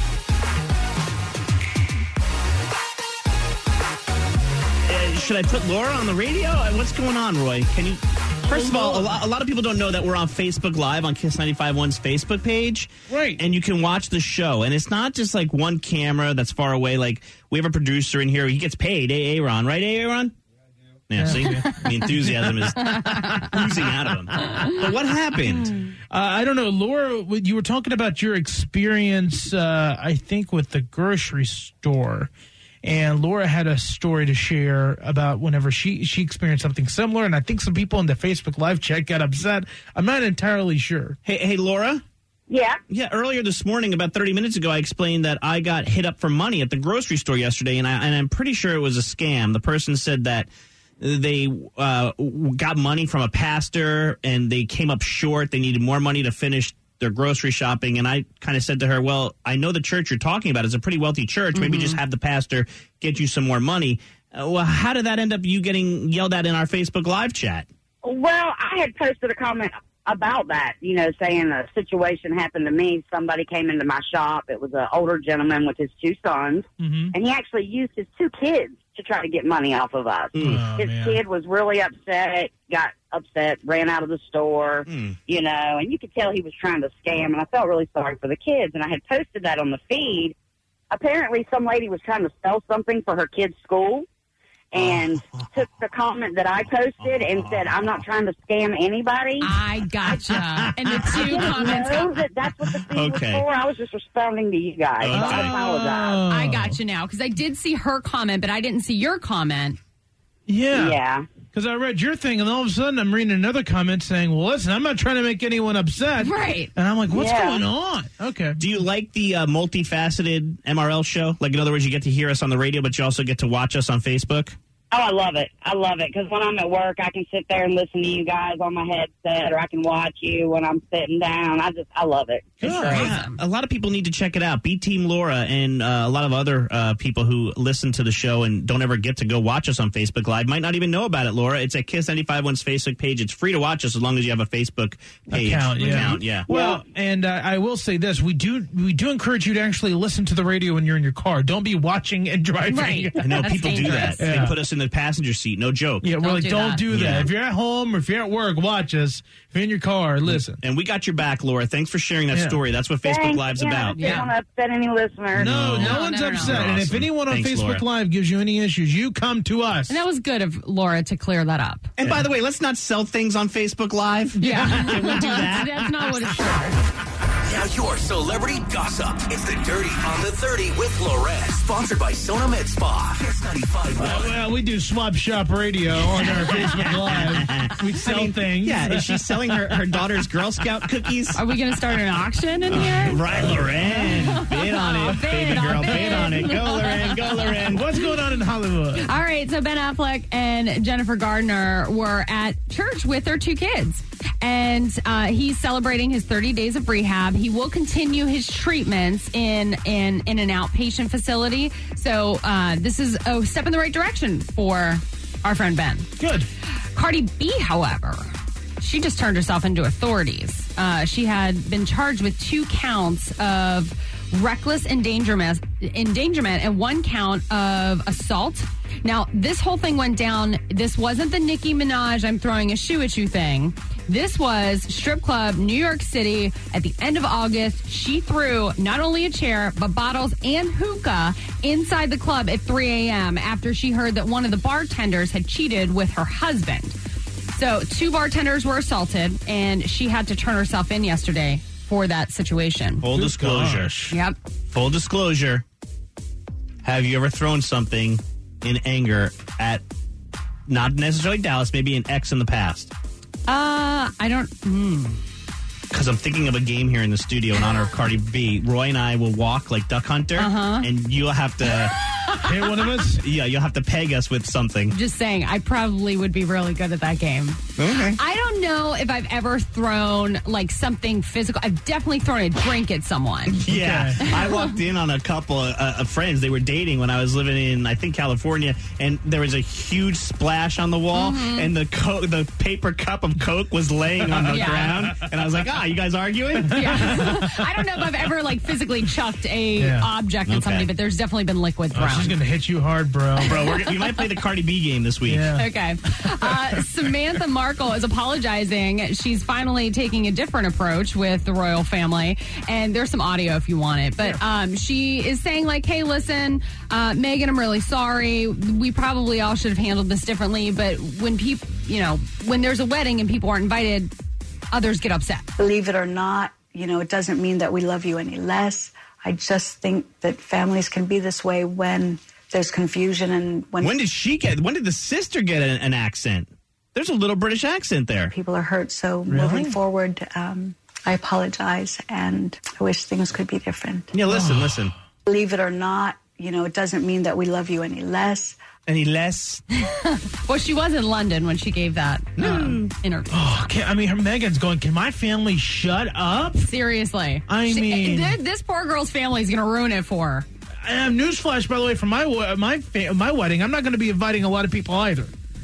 Should I put Laura on the radio? What's going on, Roy? Can you... First of all, a lot of people don't know that we're on Facebook Live on Kiss 95.1's Facebook page. Right. And you can watch the show. And it's not just like one camera that's far away. Like, we have a producer in here. He gets paid. Aaron, right, Aaron? Yeah, see? The enthusiasm is oozing out of him. But what happened? I don't know. Laura, you were talking about your experience, I think, with the grocery store. And Laura had a story to share about whenever she experienced something similar. And I think some people in the Facebook Live chat got upset. I'm not entirely sure. Hey, Laura? Yeah. Yeah, earlier this morning, about 30 minutes ago, I explained that I got hit up for money at the grocery store yesterday, and I'm pretty sure it was a scam. The person said that they got money from a pastor, and they came up short. They needed more money to finish their grocery shopping, and I kind of said to her, well, I know the church you're talking about is a pretty wealthy church. Maybe just have the pastor get you some more money. Well, how did that end up you getting yelled at in our Facebook Live chat? Well, I had posted a comment about that, saying a situation happened to me. Somebody came into my shop. It was an older gentleman with his two sons, and he actually used his two kids to try to get money off of us. His kid was really upset, got upset, ran out of the store, and you could tell he was trying to scam, and I felt really sorry for the kids, and I had posted that on the feed. Apparently, some lady was trying to sell something for her kid's school, and took the comment that I posted and said, I'm not trying to scam anybody. I gotcha. And the two comments. I know that's what the feed was for. I was just responding to you guys. So I apologize. I gotcha now, because I did see her comment, but I didn't see your comment. Yeah. Because I read your thing, and all of a sudden I'm reading another comment saying, well, listen, I'm not trying to make anyone upset. Right. And I'm like, what's going on? Okay. Do you like the multifaceted MRL show? Like, in other words, you get to hear us on the radio, but you also get to watch us on Facebook? Oh, I love it. I love it. Because when I'm at work, I can sit there and listen to you guys on my headset, or I can watch you when I'm sitting down. I love it. It's great. Yeah. A lot of people need to check it out. Be Team Laura and a lot of other people who listen to the show and don't ever get to go watch us on Facebook Live might not even know about it, Laura. It's at Kiss 95.1's Facebook page. It's free to watch us as long as you have a Facebook page. Account, yeah. Well, and I will say this. We do encourage you to actually listen to the radio when you're in your car. Don't be watching and driving. Right. I know That's people dangerous. do that. They put us in the passenger seat. No joke. Yeah, we're like, don't do that. Yeah. If you're at home or if you're at work, watch us. If you're in your car, listen. And we got your back, Laura. Thanks for sharing that story. That's what Facebook Live's about. I didn't want to upset any listeners. No one's upset. And if anyone on Thanks, Facebook Laura. Live gives you any issues, you come to us. And that was good of Laura to clear that up. And by the way, let's not sell things on Facebook Live. Yeah. Can we do that? That's not what it's for. Now your celebrity gossip. It's the Dirty on the 30 with Loren. Sponsored by Sona Med Spa. Kiss 95.1. Well, we do Swap Shop Radio on our Facebook Live. We sell things. Yeah, is she selling her daughter's Girl Scout cookies? Are we going to start an auction in here? Right, Loren. Bid on it, baby girl. Bid on it. Go, Loren. Go, Loren. What's going on in Hollywood? All right, so Ben Affleck and Jennifer Gardner were at church with their two kids. And he's celebrating his 30 days of rehab. He will continue his treatments in an outpatient facility. So this is a step in the right direction for our friend Ben. Good. Cardi B, however, she just turned herself into authorities. She had been charged with 2 counts of reckless endangerment and 1 count of assault. Now, this whole thing went down. This wasn't the Nicki Minaj, I'm throwing a shoe at you thing. This was strip club, New York City, at the end of August. She threw not only a chair, but bottles and hookah inside the club at 3 a.m. after she heard that one of the bartenders had cheated with her husband. So 2 bartenders were assaulted, and she had to turn herself in yesterday for that situation. Full disclosure. Yep. Full disclosure. Have you ever thrown something in anger at not necessarily Dallas, maybe an ex in the past? I don't... Because I'm thinking of a game here in the studio in honor of Cardi B. Roy and I will walk like Duck Hunter, and you'll have to... Hit one of us? Yeah, you'll have to peg us with something. Just saying, I probably would be really good at that game. Okay. I don't know if I've ever thrown, like, something physical. I've definitely thrown a drink at someone. Yeah. Okay. I walked in on a couple of friends. They were dating when I was living in, I think, California, and there was a huge splash on the wall, and the paper cup of Coke was laying on the ground, and I was like, you guys arguing? Yeah. I don't know if I've ever, like, physically chucked a object at somebody, but there's definitely been liquid thrown. She's going to hit you hard, bro. Bro, we might play the Cardi B game this week. Yeah. Okay. Samantha Markle is apologizing. She's finally taking a different approach with the royal family. And there's some audio if you want it. But she is saying, like, hey, listen, Meghan, I'm really sorry. We probably all should have handled this differently. But when people, when there's a wedding and people aren't invited, others get upset. Believe it or not, it doesn't mean that we love you any less. I just think that families can be this way when there's confusion and when did the sister get an accent? There's a little British accent there. People are hurt. So moving forward, I apologize and I wish things could be different. Yeah, listen. Believe it or not, it doesn't mean that we love you any less. Any less? Well, she was in London when she gave that interview. Megan's going, can my family shut up? Seriously. This poor girl's family is going to ruin it for her. Newsflash, by the way, for my wedding, I'm not going to be inviting a lot of people either.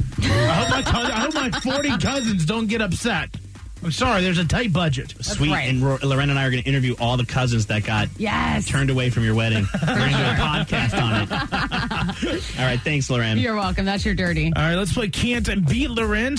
I hope my 40 cousins don't get upset. I'm sorry, there's a tight budget. Sweet. Right. And Loren and I are going to interview all the cousins that got turned away from your wedding. We're going to do a podcast on it. All right, thanks, Loren. You're welcome. That's your dirty. All right, let's play Can't Beat Loren.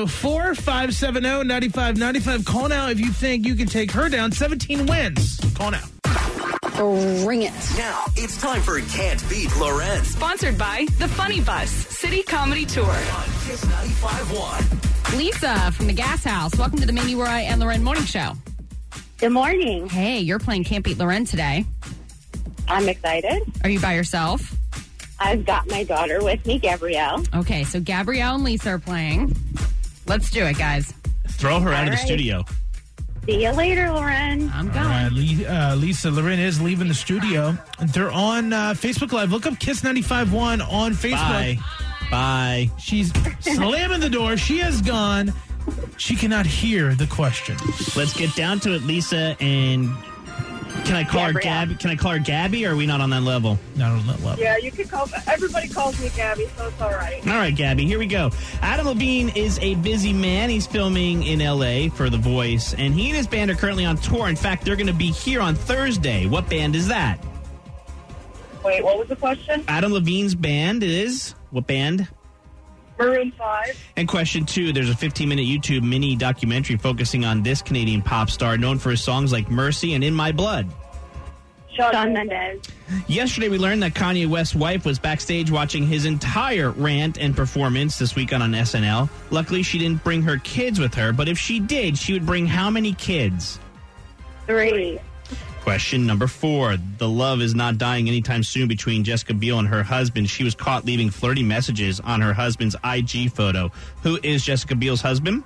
704-570-9595. Call now if you think you can take her down. 17 wins. Call now. Ring it. Now it's time for Can't Beat Loren. Sponsored by The Funny Bus City Comedy Tour. On Kiss 95.1. Lisa from the Gas House. Welcome to the Mini Roy and Loren Morning Show. Good morning. Hey, you're playing Can't Beat Loren today. I'm excited. Are you by yourself? I've got my daughter with me, Gabrielle. Okay, so Gabrielle and Lisa are playing. Let's do it, guys. Throw her out of the studio. See you later, Loren. I'm going. All right, Lisa, Loren is leaving the studio. They're on Facebook Live. Look up Kiss 95.1 on Facebook. Bye. She's slamming the door. She has gone. She cannot hear the question. Let's get down to it, Lisa. And can I call her Gabby? Can I call her Gabby, or are we not on that level? Not on that level. Yeah, you can call. Everybody calls me Gabby, so it's all right. All right, Gabby. Here we go. Adam Levine is a busy man. He's filming in L.A. for The Voice, and he and his band are currently on tour. In fact, they're going to be here on Thursday. What band is that? Wait, what was the question? Adam Levine's band is what band? Maroon 5. And question 2, there's a 15-minute YouTube mini documentary focusing on this Canadian pop star known for his songs like Mercy and In My Blood. Shawn Mendes. Yesterday, we learned that Kanye West's wife was backstage watching his entire rant and performance this weekend on SNL. Luckily, she didn't bring her kids with her, but if she did, she would bring how many kids? 3. Question number 4. The love is not dying anytime soon between Jessica Biel and her husband. She was caught leaving flirty messages on her husband's IG photo. Who is Jessica Biel's husband?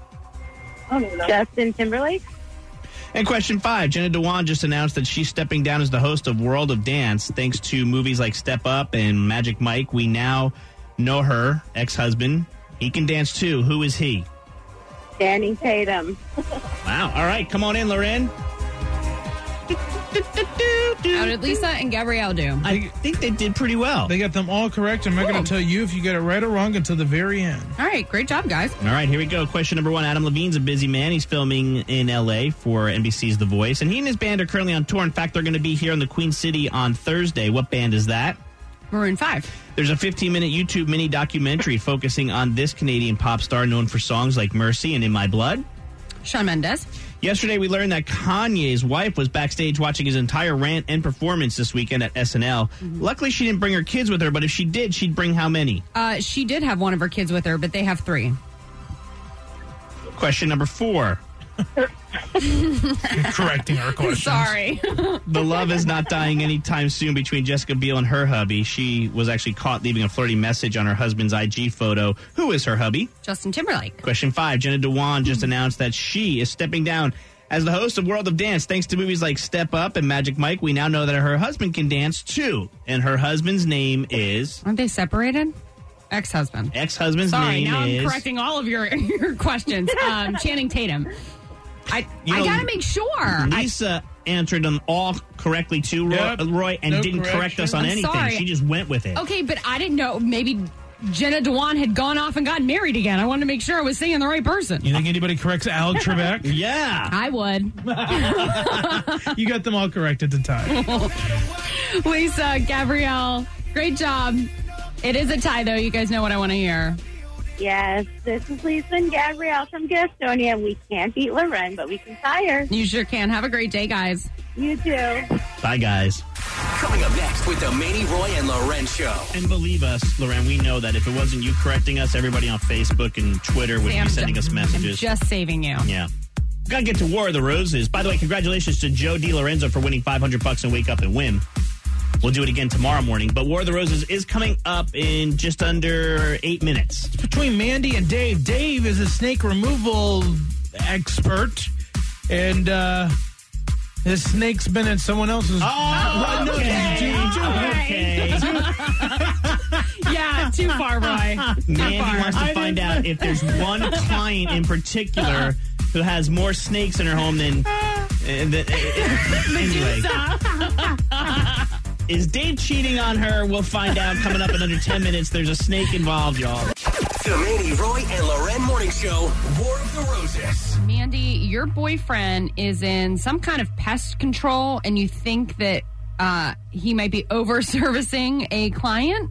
Justin Timberlake. And question 5. Jenna Dewan just announced that she's stepping down as the host of World of Dance. Thanks to movies like Step Up and Magic Mike, we now know her ex-husband. He can dance too. Who is he? Channing Tatum. Wow. All right. Come on in, Loren. How did Lisa and Gabrielle do? I think they did pretty well. They got them all correct. I'm not going to tell you if you get it right or wrong until the very end. All right, great job, guys. All right, here we go. Question number 1. Adam Levine's a busy man. He's filming in L.A. for NBC's The Voice, and he and his band are currently on tour. In fact, they're going to be here in the Queen City on Thursday. What band is that? Maroon 5. There's a 15-minute YouTube mini documentary focusing on this Canadian pop star known for songs like Mercy and In My Blood. Shawn Mendes. Yesterday, we learned that Kanye's wife was backstage watching his entire rant and performance this weekend at SNL. Luckily, she didn't bring her kids with her, but if she did, she'd bring how many? She did have one of her kids with her, but they have 3. Question number 4. Correcting our questions. Sorry. The love is not dying anytime soon between Jessica Biel and her hubby. She was actually caught leaving a flirty message on her husband's IG photo. Who is her hubby? Justin Timberlake. Question 5. Jenna Dewan just announced that she is stepping down as the host of World of Dance. Thanks to movies like Step Up and Magic Mike, we now know that her husband can dance too. And her husband's name is... Aren't they separated? Ex-husband. Ex-husband's Sorry, name now is... I'm correcting all of your questions. Channing Tatum. I got to make sure. Lisa answered them all correctly too, Roy, and didn't correct us on anything. Sorry. She just went with it. Okay, but I didn't know. Maybe Jenna Dewan had gone off and gotten married again. I wanted to make sure I was saying the right person. You think anybody corrects Alex Trebek? Yeah. I would. You got them all correct at the time. Lisa, Gabrielle, great job. It is a tie, though. You guys know what I want to hear. Yes, this is Lisa and Gabrielle from Gastonia. We can't beat Loren, but we can tie her. You sure can. Have a great day, guys. You too. Bye, guys. Coming up next with the Manny, Roy, and Loren Show. And believe us, Loren, we know that if it wasn't you correcting us, everybody on Facebook and Twitter would be sending us messages. I'm just saving you. Yeah. Got to get to War of the Roses. By the way, congratulations to Joe DiLorenzo for winning $500 and Wake Up and Win. We'll do it again tomorrow morning. But War of the Roses is coming up in just under 8 minutes. It's between Mandy and Dave. Dave is a snake removal expert, and his snake's been in someone else's... Oh, okay. Yeah, too far, Roy. Mandy wants to find out if there's one client in particular who has more snakes in her home than... anyway. Is Dave cheating on her? We'll find out coming up in under 10 minutes. There's a snake involved, y'all. The Manny, Roy, and Loren Morning Show, War of the Roses. Mandy, your boyfriend is in some kind of pest control, and you think that he might be over-servicing a client?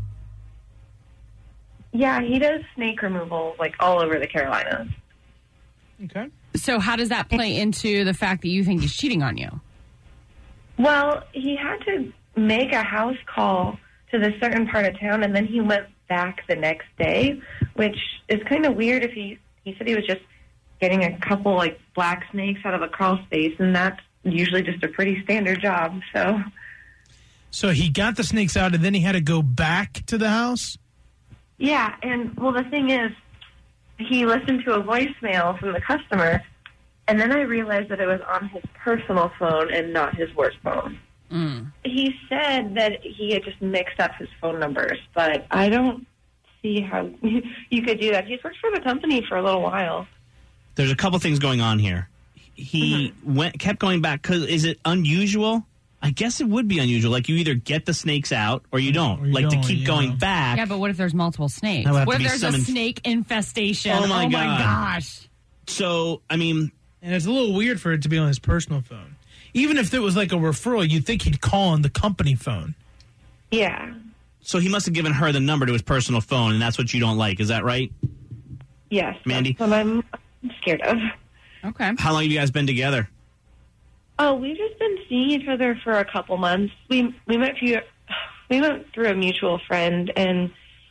Yeah, he does snake removal, like, all over the Carolinas. Okay. So how does that play into the fact that you think he's cheating on you? Well, he had to make a house call to this certain part of town, and then he went back the next day, which is kind of weird if he said he was just getting a couple, like, black snakes out of a crawl space, and that's usually just a pretty standard job, so... So he got the snakes out, and then he had to go back to the house? Yeah, and, well, the thing is, he listened to a voicemail from the customer, and then I realized that it was on his personal phone and not his work phone. He said that he had just mixed up his phone numbers, but I don't see how you could do that. He's worked for the company for a little while. There's a couple things going on here. He kept going back. Cause is it unusual? I guess it would be unusual. Like, you either get the snakes out or you don't. Or you like, don't, to keep going back. Yeah, but what if there's multiple snakes? That would have What to if be there's some a snake infestation? Oh, my God. gosh. So, I mean... And it's a little weird for it to be on his personal phone. Even if it was like a referral, you'd think he'd call on the company phone. Yeah. So he must have given her the number to his personal phone, and that's what you don't like. Is that right? Yes. Mandy? That's what I'm scared of. Okay. How long have you guys been together? Oh, we've just been seeing each other for a couple months. We went through a mutual friend, and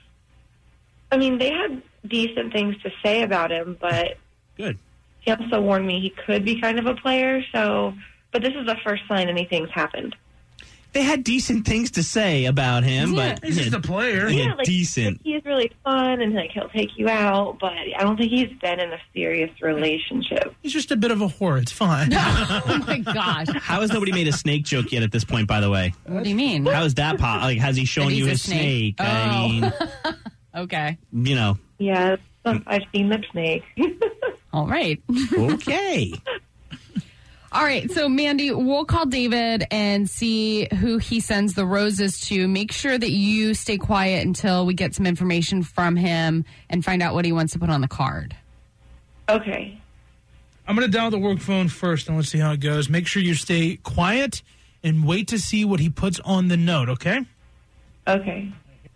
I mean, they had decent things to say about him, but good. He also warned me he could be kind of a player. So, but this is the first sign anything's happened. They had decent things to say about him, but he's just a player. Yeah, like, decent. He's really fun, and like he'll take you out, but I don't think he's been in a serious relationship. He's just a bit of a whore. It's fine. Oh, my gosh. How has nobody made a snake joke yet at this point, by the way? What do you mean? How is that like, has he shown That you he's a his snake? snake? I mean, Okay. you know. Yeah, I've seen the snake. All right. Okay. All right. So, Mandy, we'll call David and see who he sends the roses to. Make sure that you stay quiet until we get some information from him and find out what he wants to put on the card. Okay. I'm going to dial the work phone first, and let's see how it goes. Make sure you stay quiet and wait to see what he puts on the note, okay? Okay.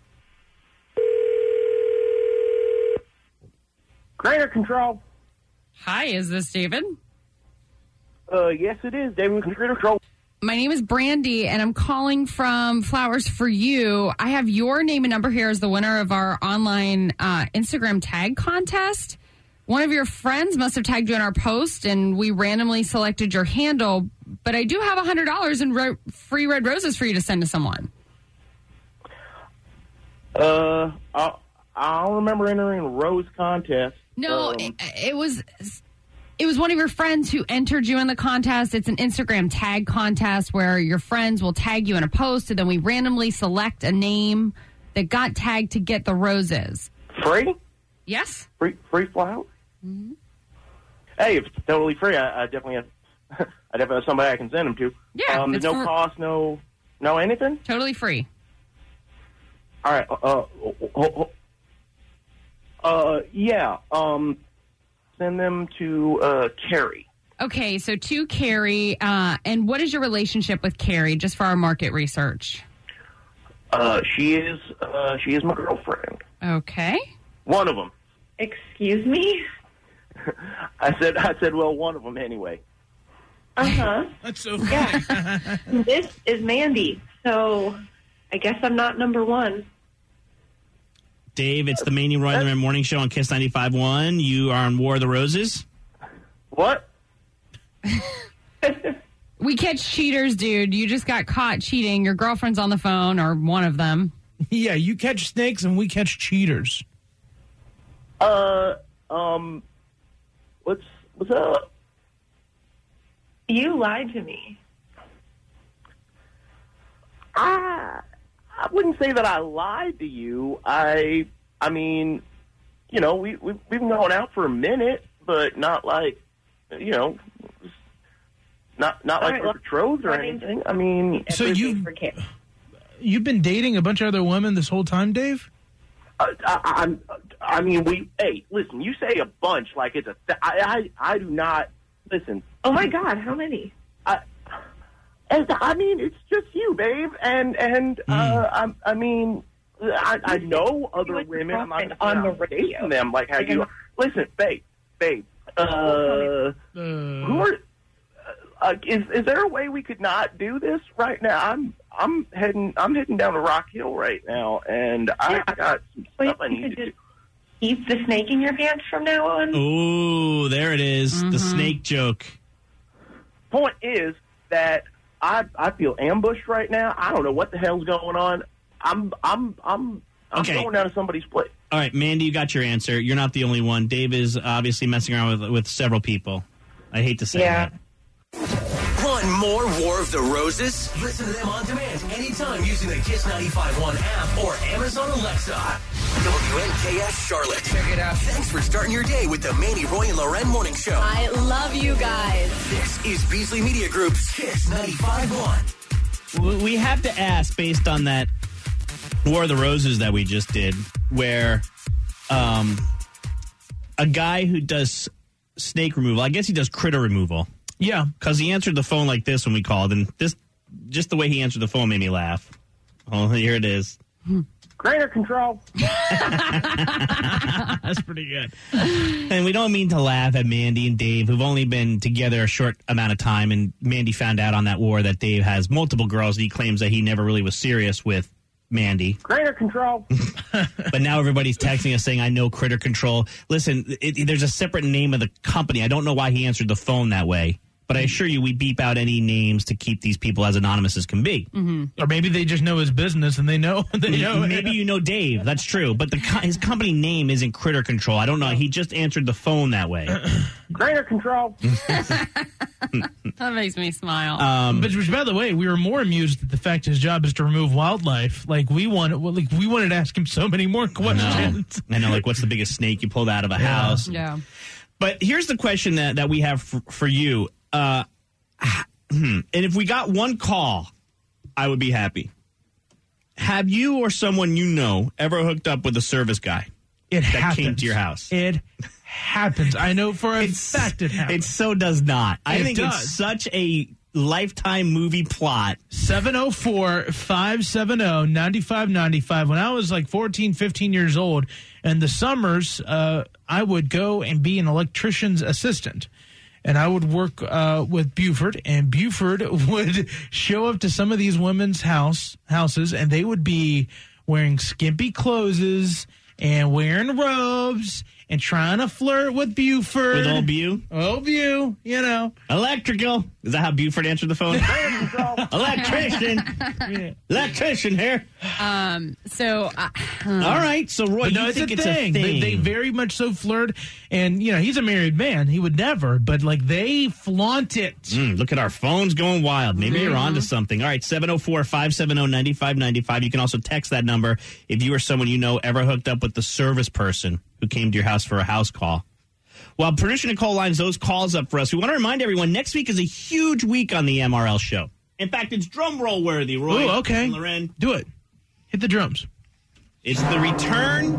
Crater control. Hi, is this David? Yes, it is. David from Critter Control. My name is Brandy, and I'm calling from Flowers for You. I have your name and number here as the winner of our online Instagram tag contest. One of your friends must have tagged you in our post, and we randomly selected your handle. But I do have $100 in free red roses for you to send to someone. I don't remember entering a rose contest. No, it was one of your friends who entered you in the contest. It's an Instagram tag contest where your friends will tag you in a post, and then we randomly select a name that got tagged to get the roses. Free? Yes. Free flowers? Mm-hmm. Hey, if it's totally free, I definitely have. I definitely have somebody I can send them to. Yeah, there's no cost, no anything. Totally free. All right. Yeah. Send them to Carrie. Okay, so to Carrie, and what is your relationship with Carrie? Just for our market research. She is my girlfriend. Okay. One of them. Excuse me? I said, well, one of them anyway. Uh-huh. That's so funny. Yeah. This is Mandy, so I guess I'm not number one. Dave, it's the Mandy Roy and Morning Show on Kiss 95.1. You are on War of the Roses. What? We catch cheaters, dude. You just got caught cheating. Your girlfriend's on the phone, or one of them. Yeah, you catch snakes and we catch cheaters. What's up? You lied to me. I wouldn't say that I lied to you. I mean, you know, we've been going out for a minute, but not like, you know, not like we're betrothed or anything. I mean, so you've been dating a bunch of other women this whole time, Dave? I mean, hey, listen, you say a bunch like it's I do not, listen. Oh my God, how many? I mean, it's just you, babe, and I mean, I know other women. I'm not on the radio. Dating them like how you. Listen, babe. Who are? Is there a way we could not do this right now? I'm heading down to Rock Hill right now, and I got some stuff I need to do. Keep the snake in your pants from now on. Ooh, there it is. The snake joke. Point is that I feel ambushed right now. I don't know what the hell's going on. I'm going down to somebody's place. All right, Mandy, you got your answer. You're not the only one. Dave is obviously messing around with several people. I hate to say that. Want more War of the Roses? Listen to them on demand anytime using the Kiss 95.1 app or Amazon Alexa. WNKS Charlotte. Check it out. Thanks for starting your day with the Mandy, Roy, and Loren Morning Show. I love you guys. This is Beasley Media Group's Kiss 95.1. We have to ask, based on that War of the Roses that we just did, where a guy who does snake removal, I guess he does critter removal. Yeah. Because he answered the phone like this when we called, and just the way he answered the phone made me laugh. Oh, here it is. Critter control. That's pretty good. And we don't mean to laugh at Mandy and Dave, who've only been together a short amount of time, and Mandy found out on that war that Dave has multiple girls, and he claims that he never really was serious with Mandy. Critter control. But now everybody's texting us saying, I know Critter Control. Listen, there's a separate name of the company. I don't know why he answered the phone that way. But I assure you, we beep out any names to keep these people as anonymous as can be. Mm-hmm. Or maybe they just know his business and they know. Maybe you know Dave. That's true. But his company name isn't Critter Control. I don't know. He just answered the phone that way. Critter Control. That makes me smile. Which, by the way, we were more amused at the fact his job is to remove wildlife. We wanted to ask him so many more questions. I know. Like, what's the biggest snake you pulled out of a house? Yeah. But here's the question that we have for you. And if we got one call, I would be happy. Have you or someone you know ever hooked up with a service guy that came to your house? It happens. I know for a fact it happens. It so does not. I think does. it's such a Lifetime movie plot. 704-570-9595. When I was like 14, 15 years old, in the summers, I would go and be an electrician's assistant. And I would work with Buford, and Buford would show up to some of these women's houses, and they would be wearing skimpy clothes and wearing robes and trying to flirt with Buford. With old Bew? Old Bew, you know. Electrical. Is that how Buford answered the phone? Electrician. Yeah. Electrician here. All right. So, Roy, no, you it's think a it's thing. a thing. They very much so flirt. And, you know, he's a married man. He would never. But, like, they flaunt it. Look at our phones going wild. Maybe you're onto something. All right, 704-570-9595. You can also text that number if you or someone you know ever hooked up with the service person who came to your house for a house call. While producer Nicole lines those calls up for us, we want to remind everyone next week is a huge week on the MRL show. In fact, it's drum roll worthy, Roy. Ooh, okay. And Loren. Do it. Hit the drums. It's the return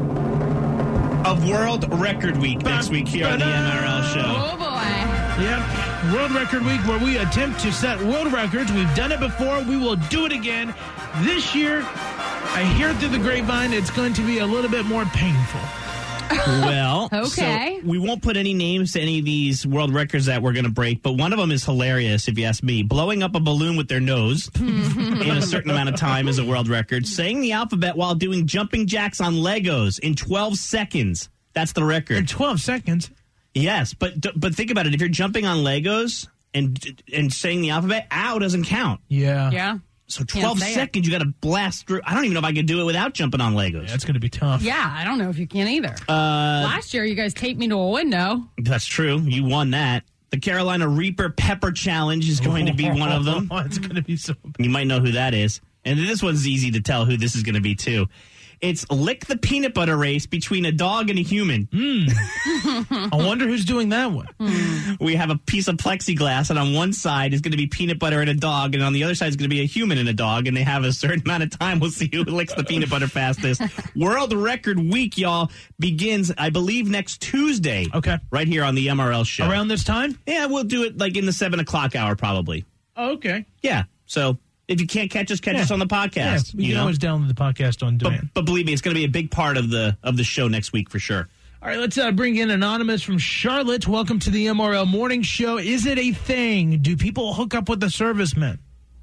of World Record Week next week here on the MRL show. Oh, boy. Yeah, World Record Week, where we attempt to set world records. We've done it before. We will do it again. This year, I hear through the grapevine, it's going to be a little bit more painful. Well, okay. So we won't put any names to any of these world records that we're going to break, but one of them is hilarious, if you ask me. Blowing up a balloon with their nose in a certain amount of time is a world record. Saying the alphabet while doing jumping jacks on Legos in 12 seconds. That's the record. In 12 seconds? Yes, but think about it. If you're jumping on Legos and saying the alphabet, ow doesn't count. Yeah. Yeah. So 12 seconds, you got to blast through. I don't even know if I could do it without jumping on Legos. Yeah, that's going to be tough. Yeah, I don't know if you can either. Last year, you guys taped me to a window. That's true. You won that. The Carolina Reaper Pepper Challenge is going to be one of them. It's going to be so bad. You might know who that is. And this one's easy to tell who this is going to be, too. It's Lick the Peanut Butter race between a dog and a human. I wonder who's doing that one. We have a piece of plexiglass, and on one side is going to be peanut butter and a dog, and on the other side is going to be a human and a dog, and they have a certain amount of time. We'll see who licks the peanut butter fastest. World Record Week, y'all, begins, I believe, next Tuesday. Okay. Right here on the MRL show. Around this time? Yeah, we'll do it like in the 7 o'clock hour, probably. Oh, okay. Yeah, so... If you can't catch us on the podcast. Yeah, you can always download the podcast on demand. But believe me, it's going to be a big part of the show next week for sure. All right, let's bring in Anonymous from Charlotte. Welcome to the MRL Morning Show. Is it a thing? Do people hook up with the servicemen?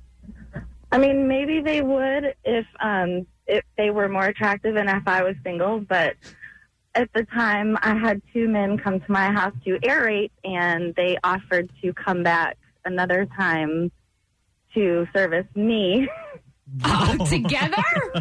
I mean, maybe they would if they were more attractive and if I was single, but at the time I had two men come to my house to aerate, and they offered to come back another time to service me. Together?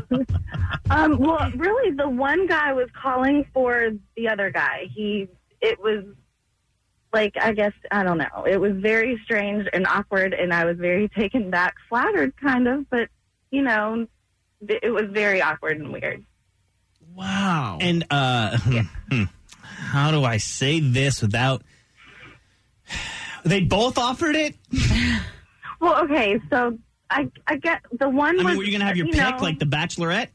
Well, really, the one guy was calling for the other guy. It was like, I guess, I don't know. It was very strange and awkward, and I was very taken back, flattered kind of, but, you know, it was very awkward and weird. Wow. And how do I say this without... They both offered it? Well, okay, so I get the one. I mean, were you going to have your pick like The Bachelorette?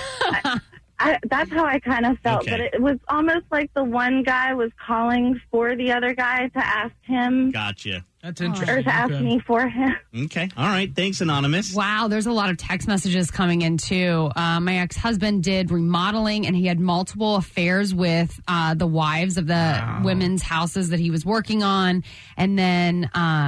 That's how I kind of felt, Okay. but it was almost like the one guy was calling for the other guy to ask him. Gotcha. That's interesting. Or to ask me for him. Okay. All right. Thanks, Anonymous. Wow, there's a lot of text messages coming in, too. My ex-husband did remodeling, and he had multiple affairs with the wives of the women's houses that he was working on. And then...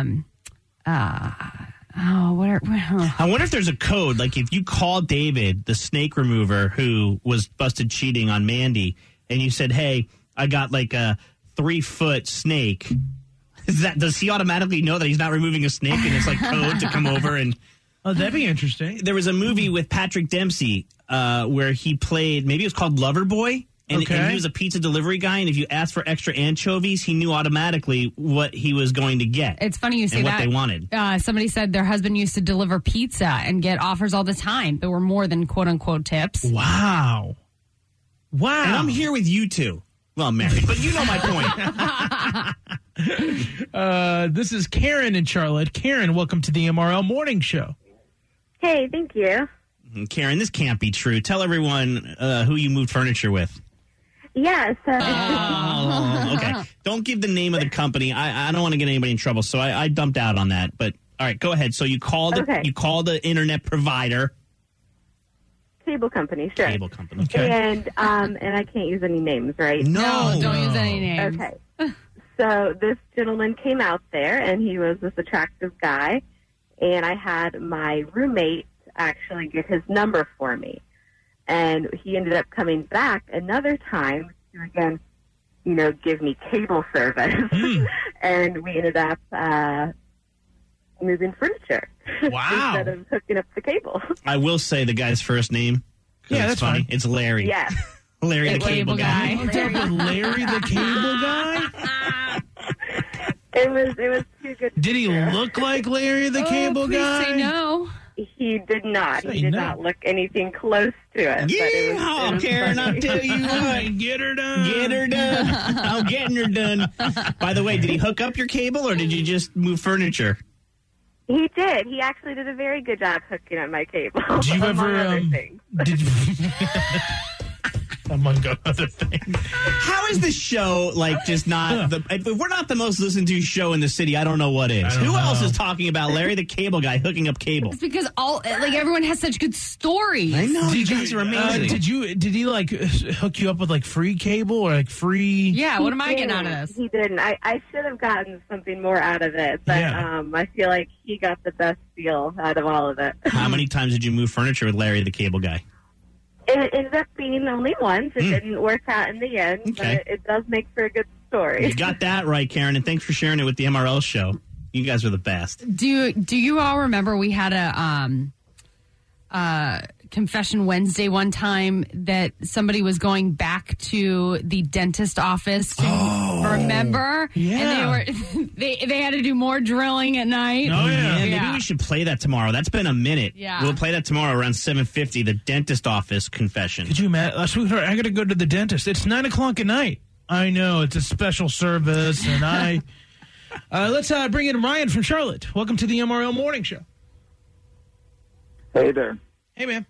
I wonder if there's a code. Like if you call David, the snake remover who was busted cheating on Mandy, and you said, "Hey, I got like a 3-foot snake." Does he automatically know that he's not removing a snake, and it's like code to come over and? Oh, that'd be interesting. There was a movie with Patrick Dempsey where he played. Maybe it was called Loverboy. And he was a pizza delivery guy, and if you asked for extra anchovies, he knew automatically what he was going to get. It's funny you say and that. what they wanted. Somebody said their husband used to deliver pizza and get offers all the time. There were more than quote-unquote tips. Wow. And I'm here with you two. Well, I'm married, but you know my point. This is Karen in Charlotte. Karen, welcome to the MRL Morning Show. Hey, thank you. Karen, this can't be true. Tell everyone who you moved furniture with. Yeah, so Oh, okay. Don't give the name of the company. I don't want to get anybody in trouble, so I dumped out on that. But all right, go ahead. So you called you called the internet provider. cable company, sure. Cable company. Okay. And I can't use any names, right? No, don't use any names. Okay. So this gentleman came out there, and he was this attractive guy, and I had my roommate actually get his number for me. And he ended up coming back another time to, again, give me cable service. And we ended up moving furniture. Wow. Instead of hooking up the cable. I will say the guy's first name. Yeah, that's funny. fine. It's Larry. Yeah. Larry the cable guy. What's up with Larry the cable guy? It was too good. Did he look like Larry the cable guy? Say no. He did not. Say He did no. not look anything close to it. Yeah, but Karen, I'll tell you what. Get her done. Get her done. I'm getting her done. By the way, did he hook up your cable or did you just move furniture? He did. He actually did a very good job hooking up my cable. Did you among ever? other things. Did you? Among other things. How is this show just not the? If we're not the most listened to show in the city, I don't know what is. Who else is talking about Larry the cable guy hooking up cable? It's because everyone has such good stories. I know. You guys are amazing. Did he hook you up with free cable or free? Yeah, what am I getting out of this? He didn't. I should have gotten something more out of it, but I feel like he got the best deal out of all of it. How many times did you move furniture with Larry the cable guy? It ended up being only once. It didn't work out in the end, Okay. but it does make for a good story. You got that right, Karen, and thanks for sharing it with the MRL show. You guys are the best. Do you all remember we had a Confession Wednesday one time that somebody was going back to the dentist office to remember? Yeah. And they had to do more drilling at night. Oh, yeah. Maybe we should play that tomorrow. That's been a minute. Yeah. We'll play that tomorrow around 7:50, the dentist office confession. Could you imagine? Sweetheart, I got to go to the dentist. It's 9:00 at night. I know. It's a special service, and I... let's bring in Ryan from Charlotte. Welcome to the MRL Morning Show. Hey there. Hey, man.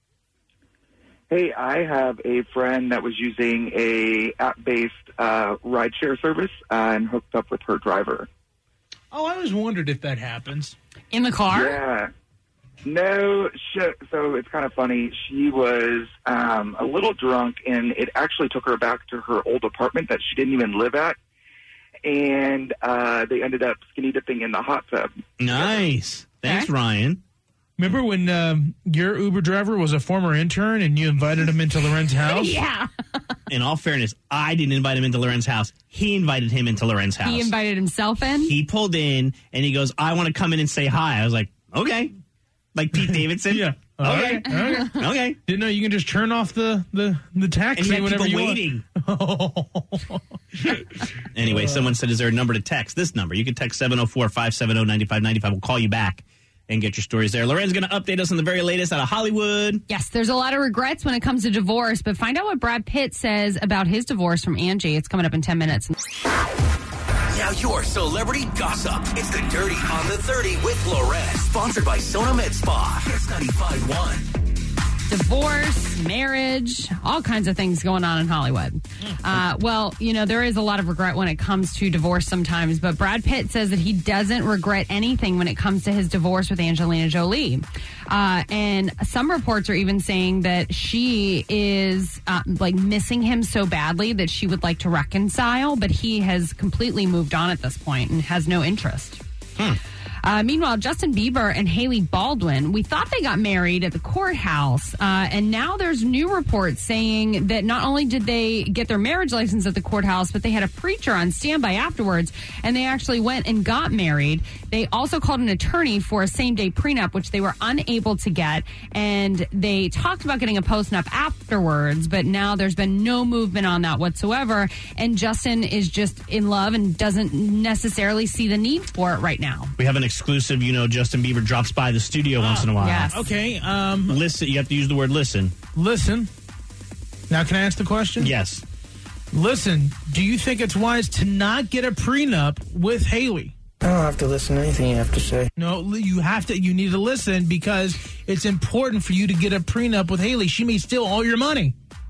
Hey, I have a friend that was using a app-based rideshare service and hooked up with her driver. Oh, I always wondered if that happens. In the car? Yeah. No, so it's kind of funny. She was a little drunk, and it actually took her back to her old apartment that she didn't even live at. And they ended up skinny dipping in the hot tub. Nice. Thanks, Ryan. Remember when your Uber driver was a former intern and you invited him into Loren's house? Yeah. In all fairness, I didn't invite him into Loren's house. He invited him into Loren's house. He invited himself in? He pulled in, and he goes, I want to come in and say hi. I was like, okay. Like Pete Davidson? Yeah. Okay. Okay. Didn't know you can just turn off the taxi And you had whenever people you waiting. Anyway, someone said, is there a number to text? This number. You can text 704-570-9595. We'll call you back and get your stories there. Loren's going to update us on the very latest out of Hollywood. Yes, there's a lot of regrets when it comes to divorce, but find out what Brad Pitt says about his divorce from Angie. It's coming up in 10 minutes. Now your celebrity gossip. It's the Dirty on the 30 with Loren. Sponsored by Sona Med Spa. Kiss 95.1. Divorce, marriage, all kinds of things going on in Hollywood. Well, there is a lot of regret when it comes to divorce sometimes, but Brad Pitt says that he doesn't regret anything when it comes to his divorce with Angelina Jolie. And some reports are even saying that she is missing him so badly that she would like to reconcile, but he has completely moved on at this point and has no interest. Meanwhile, Justin Bieber and Hailey Baldwin, we thought they got married at the courthouse, and now there's new reports saying that not only did they get their marriage license at the courthouse, but they had a preacher on standby afterwards, and they actually went and got married. They also called an attorney for a same-day prenup, which they were unable to get, and they talked about getting a postnup afterwards, but now there's been no movement on that whatsoever, and Justin is just in love and doesn't necessarily see the need for it right now. We have an exclusive, Justin Bieber drops by the studio once in a while. Yes. Okay. Listen, you have to use the word listen. Listen. Now, can I ask the question? Yes. Listen, do you think it's wise to not get a prenup with Hailey? I don't have to listen to anything you have to say. No, you have to. You need to listen because it's important for you to get a prenup with Hailey. She may steal all your money.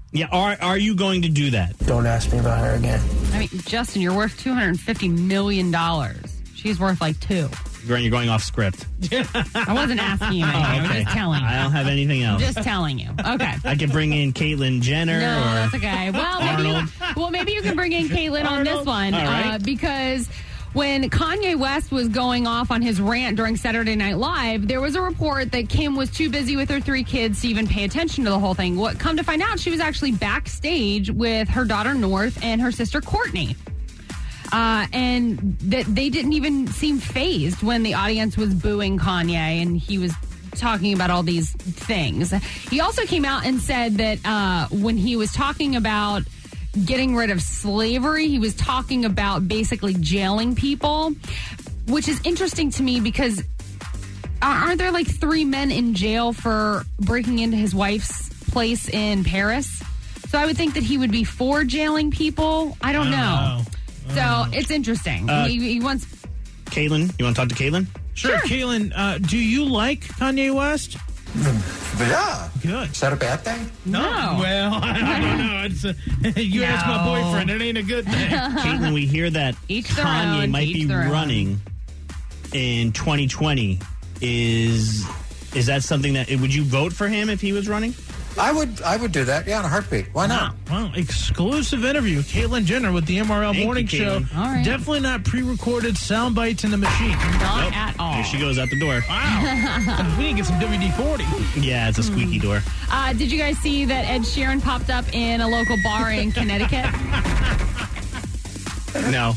Yeah, are you going to do that? Don't ask me about her again. I mean, Justin, you're worth $250 million. She's worth like $2. You're going off script. I wasn't asking you anything. I'm just telling you. I don't have anything else. I'm just telling you. Okay. I could bring in Caitlyn Jenner. No, or that's okay. Well, maybe you can bring in Caitlyn on this one. All right. Because when Kanye West was going off on his rant during Saturday Night Live, there was a report that Kim was too busy with her 3 kids to even pay attention to the whole thing. What come to find out, she was actually backstage with her daughter North and her sister Courtney. And that they didn't even seem fazed when the audience was booing Kanye and he was talking about all these things. He also came out and said that when he was talking about getting rid of slavery, he was talking about basically jailing people, which is interesting to me because aren't there like 3 men in jail for breaking into his wife's place in Paris? So I would think that he would be for jailing people. I don't know. So it's interesting. He wants. Caitlyn, you want to talk to Caitlyn? Sure. Caitlyn, do you like Kanye West? Yeah. Good. Is that a bad thing? No. Well, I don't know. It's ask my boyfriend. It ain't a good thing. Caitlyn, we hear that Kanye might be running in 2020. Is that something that would you vote for him if he was running? I would do that. Yeah, in a heartbeat. Why not? Well, exclusive interview. Caitlyn Jenner with the MRL Morning Show. All right. Definitely not pre-recorded sound bites in the machine. Not at all. Here she goes out the door. Wow. We need to get some WD-40. Yeah, it's a squeaky door. Did you guys see that Ed Sheeran popped up in a local bar in Connecticut? No.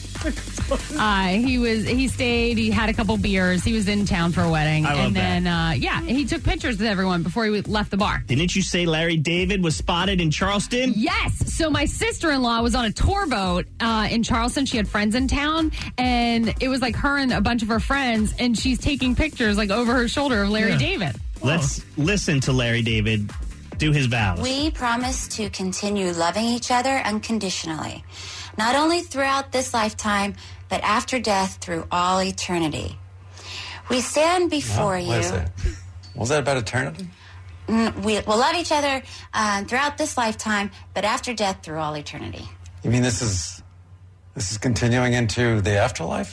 He stayed, he had a couple beers, he was in town for a wedding. I love that. He took pictures with everyone before he left the bar. Didn't you say Larry David was spotted in Charleston? Yes. So my sister-in-law was on a tour boat in Charleston. She had friends in town, and it was like her and a bunch of her friends, and she's taking pictures like over her shoulder of Larry David. Let's listen to Larry David do his vows. We promise to continue loving each other unconditionally, not only throughout this lifetime, but after death through all eternity. We stand before you. What is that? What was that about eternity? We will love each other throughout this lifetime, but after death through all eternity. You mean this is continuing into the afterlife?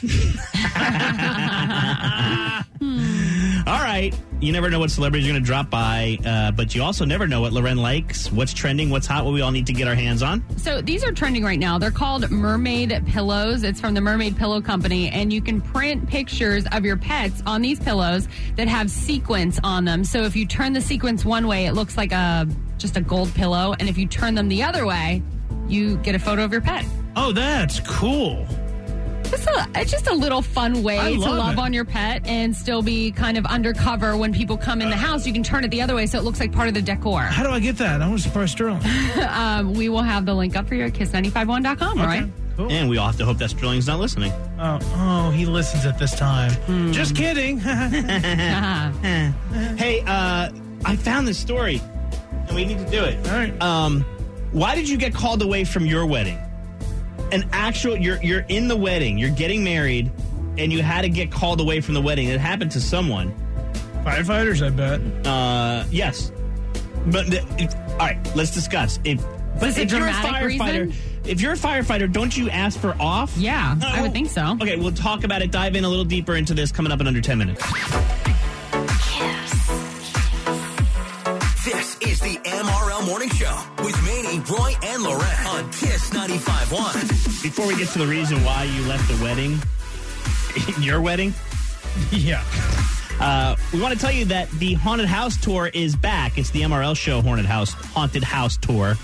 All right. You never know what celebrities are going to drop by, but you also never know what Loren likes, what's trending, what's hot, what we all need to get our hands on. So these are trending right now. They're called Mermaid Pillows. It's from the Mermaid Pillow Company, and you can print pictures of your pets on these pillows that have sequins on them. So if you turn the sequins one way, it looks like just a gold pillow, and if you turn them the other way, you get a photo of your pet. Oh, that's cool. It's just a little fun way to love it. on your pet and still be kind of undercover when people come in the house. You can turn it the other way so it looks like part of the decor. How do I get that? I want to surprise Sterling. We will have the link up for you at kiss951.com, all right? Cool. And we all have to hope that Sterling's not listening. Oh, he listens at this time. Just kidding. Hey, I found this story, and we need to do it. All right. Why did you get called away from your wedding? You're in the wedding, you're getting married, and you had to get called away from the wedding. It happened to someone. Firefighters, I bet. Yes. But, all right, let's discuss. If you're a firefighter, don't you ask for off? Yeah, I would think so. Okay, we'll talk about it, dive in a little deeper into this coming up in under 10 minutes. This is the MRL Morning Show with Manny, Roy, and Loren on Kiss 95.1. Before we get to the reason why you left the wedding, your wedding, yeah, we want to tell you that the Haunted House Tour is back. It's the MRL Show Haunted House Tour.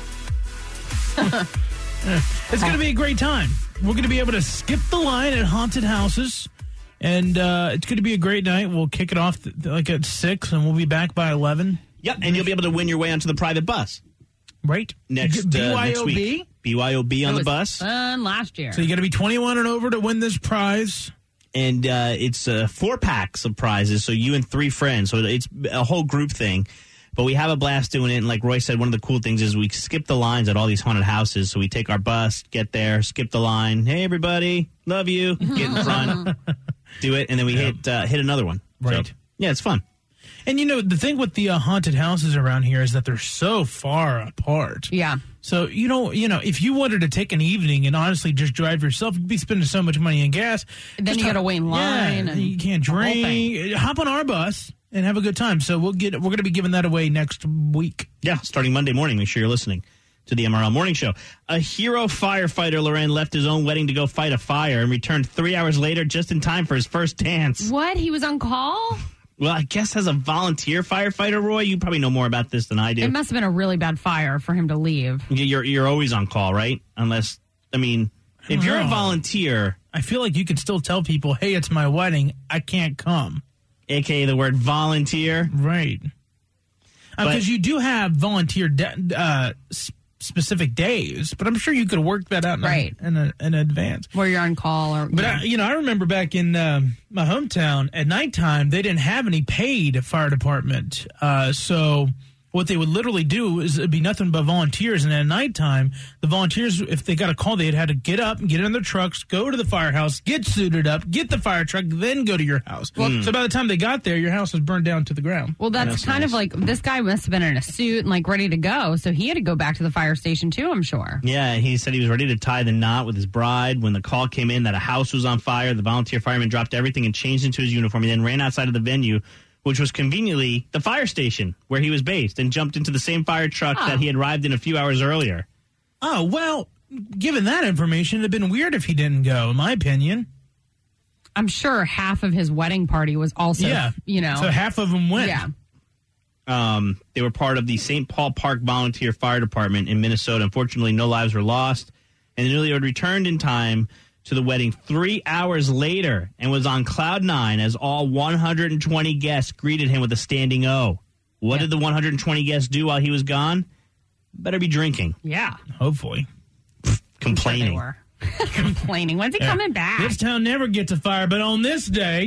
It's going to be a great time. We're going to be able to skip the line at haunted houses, and it's going to be a great night. We'll kick it off at 6, and we'll be back by 11. Yep, and you'll be able to win your way onto the private bus. Right. Next week. BYOB on the bus. Fun last year. So you got to be 21 and over to win this prize. And it's 4 packs of prizes, so you and 3 friends. So it's a whole group thing. But we have a blast doing it. And like Roy said, one of the cool things is we skip the lines at all these haunted houses. So we take our bus, get there, skip the line. Hey, everybody, love you. Get in front, do it, and then we hit another one. Right. So, yeah, it's fun. And, the thing with the haunted houses around here is that they're so far apart. Yeah. So, if you wanted to take an evening and honestly just drive yourself, you'd be spending so much money in gas. Then you got to wait in line. Yeah, and you can't drink. Hop on our bus and have a good time. So we're going to be giving that away next week. Yeah, starting Monday morning. Make sure you're listening to the MRL Morning Show. A hero firefighter, Loren, left his own wedding to go fight a fire and returned 3 hours later just in time for his first dance. What? He was on call? Well, I guess as a volunteer firefighter, Roy, you probably know more about this than I do. It must have been a really bad fire for him to leave. You're always on call, right? Unless, if you're a volunteer... I feel like you could still tell people, hey, it's my wedding, I can't come. AKA the word volunteer. Right. Because you do have volunteer specific days, but I'm sure you could work that out in advance. Where you're on call. But I remember back in my hometown, at nighttime, they didn't have any paid fire department. So what they would literally do is it'd be nothing but volunteers. And at nighttime, the volunteers, if they got a call, they had to get up and get in their trucks, go to the firehouse, get suited up, get the fire truck, then go to your house. So by the time they got there, your house was burned down to the ground. Well, that's kind of like, this guy must have been in a suit and ready to go. So he had to go back to the fire station too, I'm sure. Yeah, he said he was ready to tie the knot with his bride. When the call came in that a house was on fire, the volunteer fireman dropped everything and changed into his uniform. He then ran outside of the venue, which was conveniently the fire station where he was based, and jumped into the same fire truck that he had arrived in a few hours earlier. Oh, well, given that information, it'd have been weird if he didn't go, in my opinion. I'm sure half of his wedding party was also, So half of them went. Yeah. They were part of the St. Paul Park Volunteer Fire Department in Minnesota. Unfortunately, no lives were lost, and the newlywed returned in time to the wedding 3 hours later and was on cloud nine as all 120 guests greeted him with a standing O. What did the 120 guests do while he was gone? Better be drinking. Yeah. Hopefully. Complaining. Sure they were. Complaining. When's he coming back? This town never gets a fire, but on this day.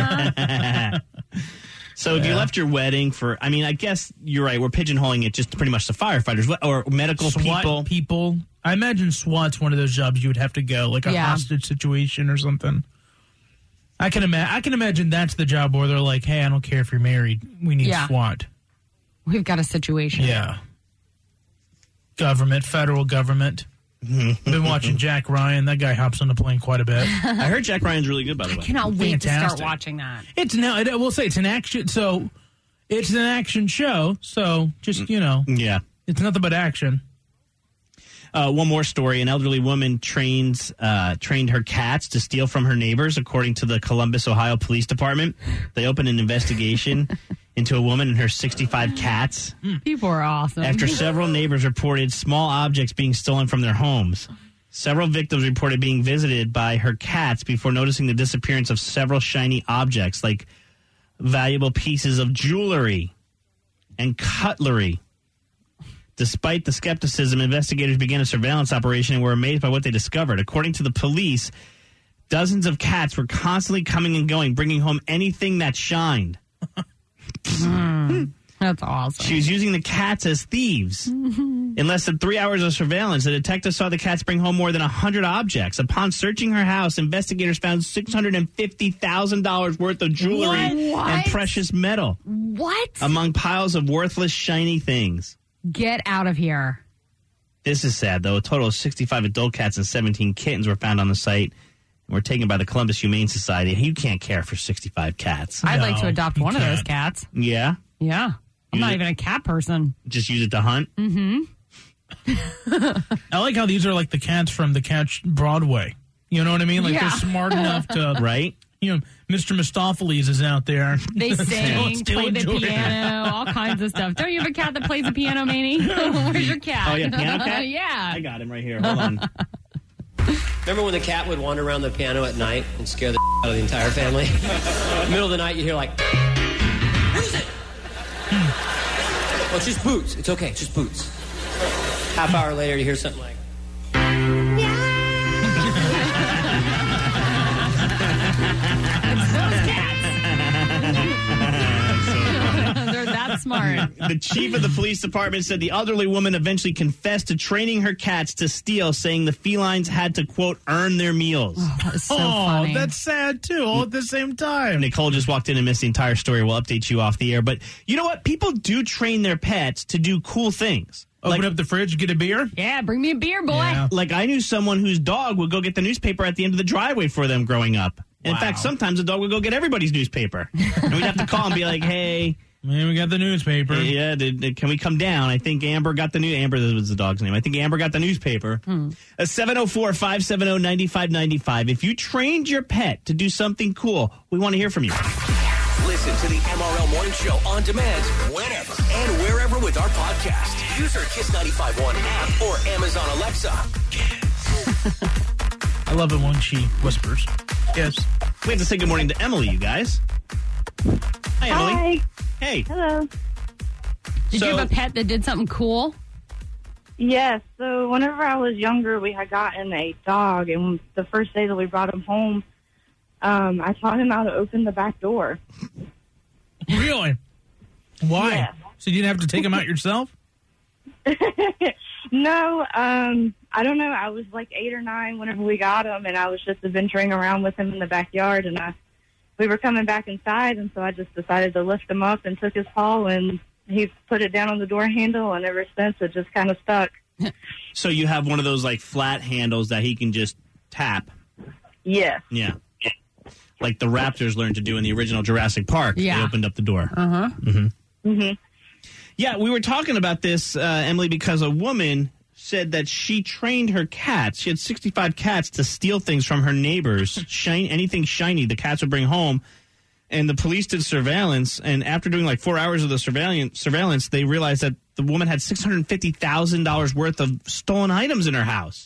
So if you left your wedding for, I guess you're right, we're pigeonholing it just pretty much to firefighters or medical people. I imagine SWAT's one of those jobs you would have to go, like a hostage situation or something. I can imagine that's the job where they're like, hey, I don't care if you're married. We need SWAT. We've got a situation. Yeah. Government, federal government. Been watching Jack Ryan. That guy hops on the plane quite a bit. I heard Jack Ryan's really good, by the way. I cannot wait to start watching that. I will say it's an action. So it's an action show. So just, Yeah. It's nothing but action. One more story. An elderly woman trained her cats to steal from her neighbors, according to the Columbus, Ohio Police Department. They opened an investigation into a woman and her 65 cats. People are awesome. After several neighbors reported small objects being stolen from their homes. Several victims reported being visited by her cats before noticing the disappearance of several shiny objects, like valuable pieces of jewelry and cutlery. Despite the skepticism, investigators began a surveillance operation and were amazed by what they discovered. According to the police, dozens of cats were constantly coming and going, bringing home anything that shined. That's awesome. She was using the cats as thieves. In less than 3 hours of surveillance, the detective saw the cats bring home more than 100 objects. Upon searching her house, investigators found $650,000 worth of jewelry and precious metal. What? Among piles of worthless, shiny things. Get out of here. This is sad, though. A total of 65 adult cats and 17 kittens were found on the site and were taken by the Columbus Humane Society. You can't care for 65 cats. I'd like to adopt one of those cats. Yeah? Yeah. I'm not even a cat person. Just use it to hunt? Mm-hmm. I like how these are like the cats from the Catch Broadway. You know what I mean? Like they're smart enough to... Right? Mr. Mistopheles is out there. They sing, play the piano, all kinds of stuff. Don't you have a cat that plays the piano, Manny? Where's your cat? Oh, yeah, piano cat? Yeah. I got him right here. Hold on. Remember when the cat would wander around the piano at night and scare the out of the entire family? Middle of the night, you hear like, "Who's it?" Oh, it's just Boots. It's okay, it's just Boots. Half hour later, you hear something like, They're that smart. The chief of the police department said the elderly woman eventually confessed to training her cats to steal, saying the felines had to, quote, earn their meals. Oh, that's so funny. That's sad, too, all at the same time. Nicole just walked in and missed the entire story. We'll update you off the air. But you know what? People do train their pets to do cool things. Open up the fridge, get a beer? Yeah, bring me a beer, boy. Yeah. Like I knew someone whose dog would go get the newspaper at the end of the driveway for them growing up. In fact, sometimes the dog would go get everybody's newspaper. And we'd have to call and be like, hey... Man, we got the newspaper. Yeah, can we come down? I think Amber got the new... Amber was the dog's name. I think Amber got the newspaper. 704-570-9595. If you trained your pet to do something cool, we want to hear from you. Listen to the MRL Morning Show on demand whenever and wherever with our podcast. Use our Kiss 95.1 app or Amazon Alexa. I love it when she whispers. Yes. We have to say good morning to Emily, you guys. Hi, Emily. Hi. Hey. Hello. Did you have a pet that did something cool? Yes. So whenever I was younger, we had gotten a dog, and the first day that we brought him home, I taught him how to open the back door. Really? Why? Yeah. So you didn't have to take him out yourself? No, I don't know. I was like 8 or 9 whenever we got him, and I was just adventuring around with him in the backyard, and we were coming back inside, and so I just decided to lift him up and took his paw, and he put it down on the door handle, and ever since it just kind of stuck. So you have one of those like flat handles that he can just tap. Yes. Yeah. Like the Raptors learned to do in the original Jurassic Park. Yeah. They opened up the door. Uh-huh. Mm-hmm. Mm-hmm. Yeah, we were talking about this, Emily, because a woman said that she trained her cats. She had 65 cats to steal things from her neighbors. Anything shiny the cats would bring home. And the police did surveillance. And after doing like 4 hours of the surveillance, they realized that the woman had $650,000 worth of stolen items in her house.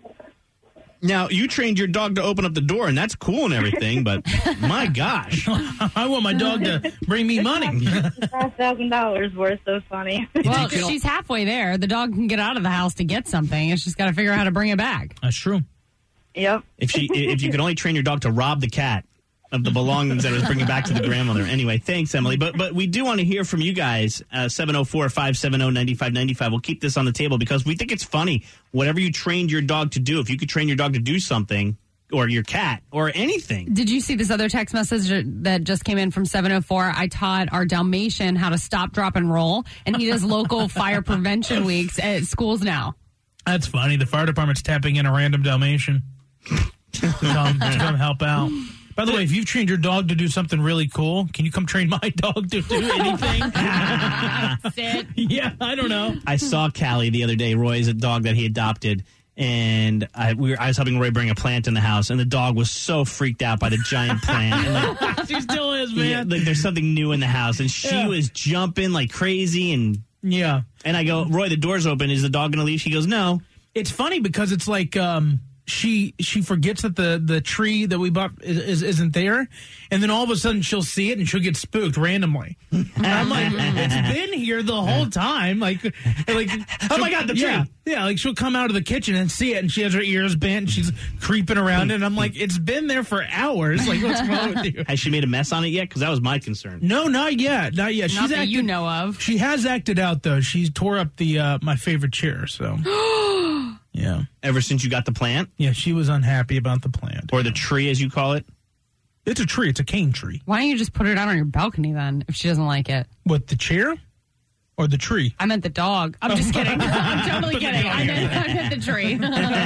Now, you trained your dog to open up the door, and that's cool and everything, but my gosh. I want my dog to bring me money. $5,000 worth, so funny. Well, she's halfway there. The dog can get out of the house to get something. It's just got to figure out how to bring it back. That's true. Yep. If you could only train your dog to rob the cat of the belongings that it was bringing back to the grandmother. Anyway, thanks, Emily. But we do want to hear from you guys, 704-570-9595. We'll keep this on the table because we think it's funny. Whatever you trained your dog to do, if you could train your dog to do something, or your cat, or anything. Did you see this other text message that just came in from 704? I taught our Dalmatian how to stop, drop, and roll, and he does local fire prevention weeks at schools now. That's funny. The fire department's tapping in a random Dalmatian to come help out. By the way, if you've trained your dog to do something really cool, can you come train my dog to do anything? Sit. Yeah, I don't know. I saw Callie the other day. Roy's a dog that he adopted, and I was helping Roy bring a plant in the house, and the dog was so freaked out by the giant plant. And she still is, man. Yeah, like there's something new in the house, and she was jumping like crazy, and I go, Roy, the door's open. Is the dog going to leave? She goes, no. It's funny because it's like she forgets that the tree that we bought isn't there, and then all of a sudden she'll see it and she'll get spooked randomly. And I'm like, it's been here the whole time. Like oh my God, the tree. Yeah, like she'll come out of the kitchen and see it, and she has her ears bent, and she's creeping around it, and I'm like, it's been there for hours. Like, what's wrong with you? Has she made a mess on it yet? Because that was my concern. No, not yet. Not yet. Not that you know of. She has acted out, though. She tore up the my favorite chair, so. Yeah. Ever since you got the plant? Yeah, she was unhappy about the plant. Or the tree, as you call it? It's a tree. It's a cane tree. Why don't you just put it out on your balcony then, if she doesn't like it? What, the chair? Or the tree? I meant the dog. I'm just kidding. I'm totally kidding. I meant the tree.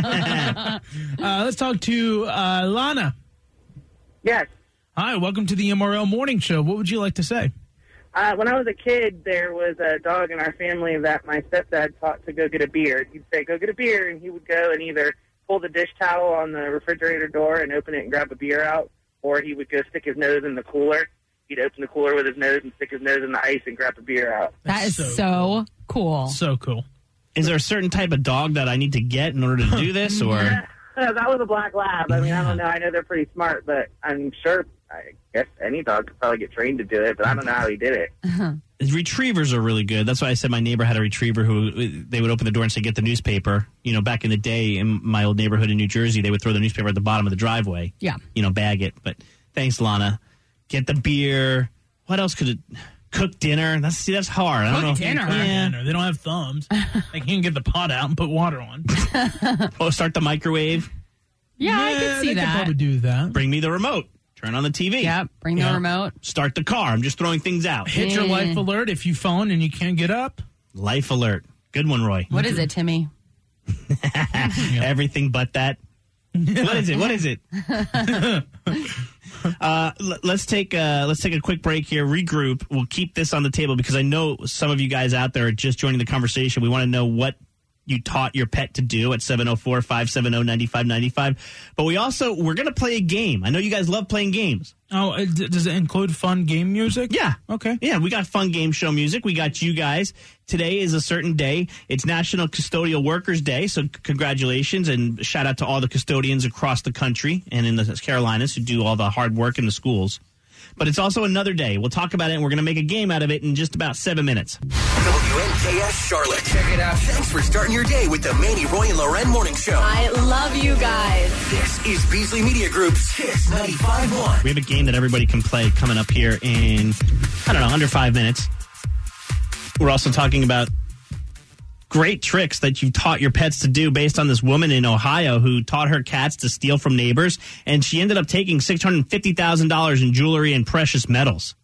Let's talk to Lana. Yes. Hi, welcome to the MRL Morning Show. What would you like to say? When I was a kid, there was a dog in our family that my stepdad taught to go get a beer. He'd say, go get a beer, and he would go and either pull the dish towel on the refrigerator door and open it and grab a beer out, or he would go stick his nose in the cooler. He'd open the cooler with his nose and stick his nose in the ice and grab a beer out. That is so cool. So cool. Is there a certain type of dog that I need to get in order to do this, or...? That was a black lab. I mean, I don't know. I know they're pretty smart, but I'm sure, I guess any dog could probably get trained to do it, but I don't know how he did it. Retrievers are really good. That's why I said my neighbor had a retriever who they would open the door and say, get the newspaper. You know, back in the day in my old neighborhood in New Jersey, they would throw the newspaper at the bottom of the driveway. Yeah. You know, bag it. But thanks, Lana. Get the beer. What else could it... cook dinner. That's hard. I don't know. Dinner. Yeah. They don't have thumbs. They can't get the pot out and put water on. Oh, start the microwave. Yeah, I could see they that. could probably do that. Bring me the remote. Turn on the TV. Yep, bring the remote. Start the car. I'm just throwing things out. Hit your life alert if you phone and you can't get up. Life alert. Good one, Roy. What is it, Timmy? Everything but that. What is it? Let's take a quick break here. Regroup. We'll keep this on the table because I know some of you guys out there are just joining the conversation. We want to know what you taught your pet to do at 704-570-9595. But we're going to play a game. I know you guys love playing games. Oh, does it include fun game music? Yeah. Okay. Yeah, we got fun game show music. We got you guys. Today is a certain day. It's National Custodial Workers Day, so congratulations and shout out to all the custodians across the country and in the Carolinas who do all the hard work in the schools. But it's also another day. We'll talk about it, and we're going to make a game out of it in just about 7 minutes. WNKS Charlotte. Check it out. Thanks for starting your day with the Manny, Roy, and Loren Morning Show. I love you guys. This is Beasley Media Group's Kiss 95.1. We have a game that everybody can play coming up here in, under 5 minutes. We're also talking about great tricks that you've taught your pets to do based on this woman in Ohio who taught her cats to steal from neighbors, and she ended up taking $650,000 in jewelry and precious metals.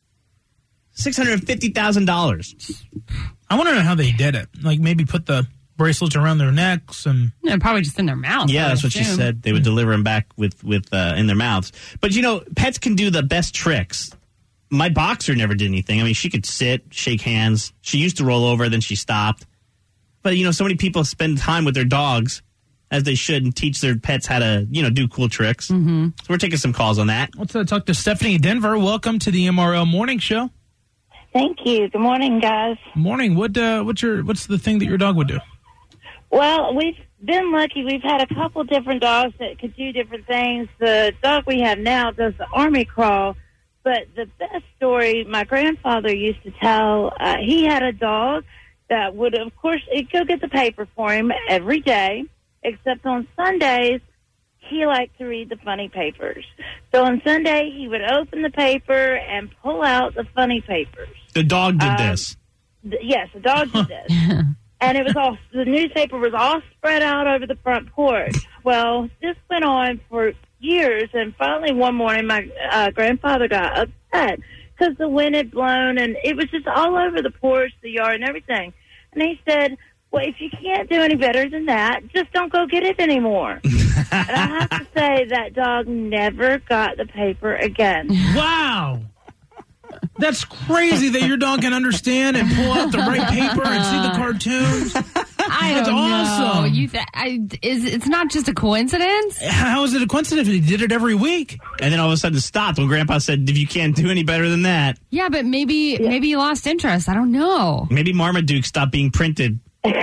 $650,000. I want to know how they did it. Like maybe put the bracelets around their necks and probably just in their mouth. Yeah, that's what she said. They would deliver them back with in their mouths. But pets can do the best tricks. My boxer never did anything. I mean, she could sit, shake hands. She used to roll over, then she stopped. But, so many people spend time with their dogs, as they should, and teach their pets how to, do cool tricks. Mm-hmm. So we're taking some calls on that. Let's talk to Stephanie in Denver. Welcome to the MRL Morning Show. Thank you. Good morning, guys. Morning. What's the thing that your dog would do? Well, we've been lucky. We've had a couple different dogs that could do different things. The dog we have now does the army crawl. But the best story my grandfather used to tell, he had a dog that would, of course, he'd go get the paper for him every day, except on Sundays, he liked to read the funny papers. So on Sunday, he would open the paper and pull out the funny papers. The dog did this. Yes, the dog did this. And it was the newspaper was all spread out over the front porch. Well, this went on for years, and finally one morning my grandfather got upset because the wind had blown, and it was just all over the porch, the yard, and everything. And he said, well, if you can't do any better than that, just don't go get it anymore. And I have to say, that dog never got the paper again. Wow. That's crazy that your dog can understand and pull out the right paper and see the cartoons. That's awesome. It's not just a coincidence? How is it a coincidence if he did it every week? And then all of a sudden it stopped when Grandpa said, if you can't do any better than that. Yeah, but maybe he lost interest. I don't know. Maybe Marmaduke stopped being printed.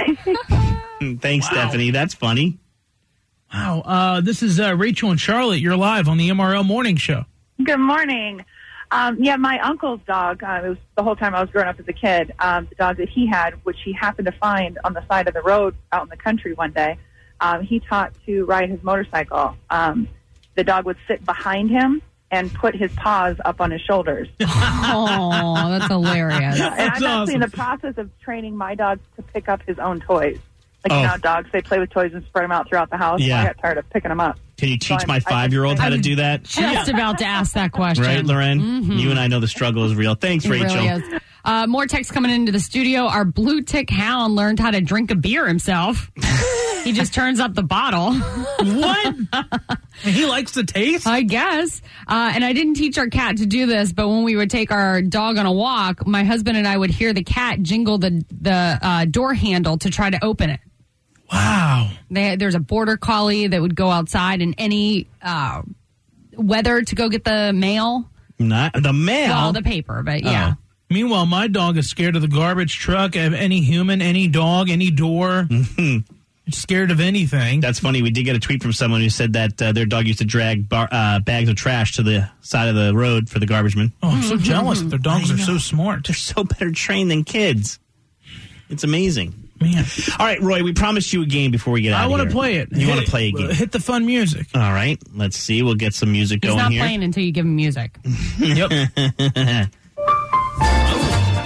Thanks, Stephanie. That's funny. Wow. This is Rachel and Charlotte. You're live on the MRL Morning Show. Good morning. My uncle's dog, it was the whole time I was growing up as a kid, the dog that he had, which he happened to find on the side of the road out in the country one day, he taught to ride his motorcycle. The dog would sit behind him and put his paws up on his shoulders. Oh, that's hilarious. And I'm actually in the process of training my dog to pick up his own toys. Like, dogs, they play with toys and spread them out throughout the house. Yeah. I got tired of picking them up. Can you teach my 5-year-old how to do that? Just about to ask that question. Right, Loren? Mm-hmm. You and I know the struggle is real. Thanks, It Rachel. really is. More texts coming into the studio. Our blue tick hound learned how to drink a beer himself. He just turns up the bottle. What? He likes the taste? I guess. And I didn't teach our cat to do this, but when we would take our dog on a walk, my husband and I would hear the cat jingle the door handle to try to open it. Wow. There's a border collie that would go outside in any weather to go get the mail. Not the mail? Well, the paper, but yeah. Meanwhile, my dog is scared of the garbage truck, of any human, any dog, any door. Mm-hmm. Scared of anything. That's funny. We did get a tweet from someone who said that their dog used to drag bags of trash to the side of the road for the garbage men. Oh, I'm so jealous that their dogs are so smart. They're so better trained than kids. It's amazing. Man. All right, Roy, we promised you a game before we get out of here. I want to play it. You want to play a game? Hit the fun music. All right. Let's see. We'll get some music He's going not here. playing until you give him music. Yep.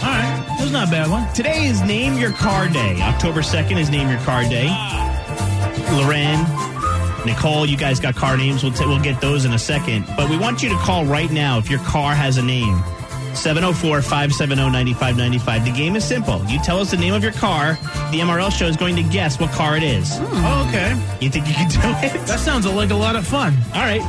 not a bad one. Today is Name Your Car Day. October 2nd is Name Your Car Day. Loren, Nicole, you guys got car names. We'll get those in a second. But we want you to call right now if your car has a name. 704-570-9595. The game is simple. You tell us the name of your car. The MRL show is going to guess what car it is. Oh, okay. You think you can do it? That sounds like a lot of fun. All right.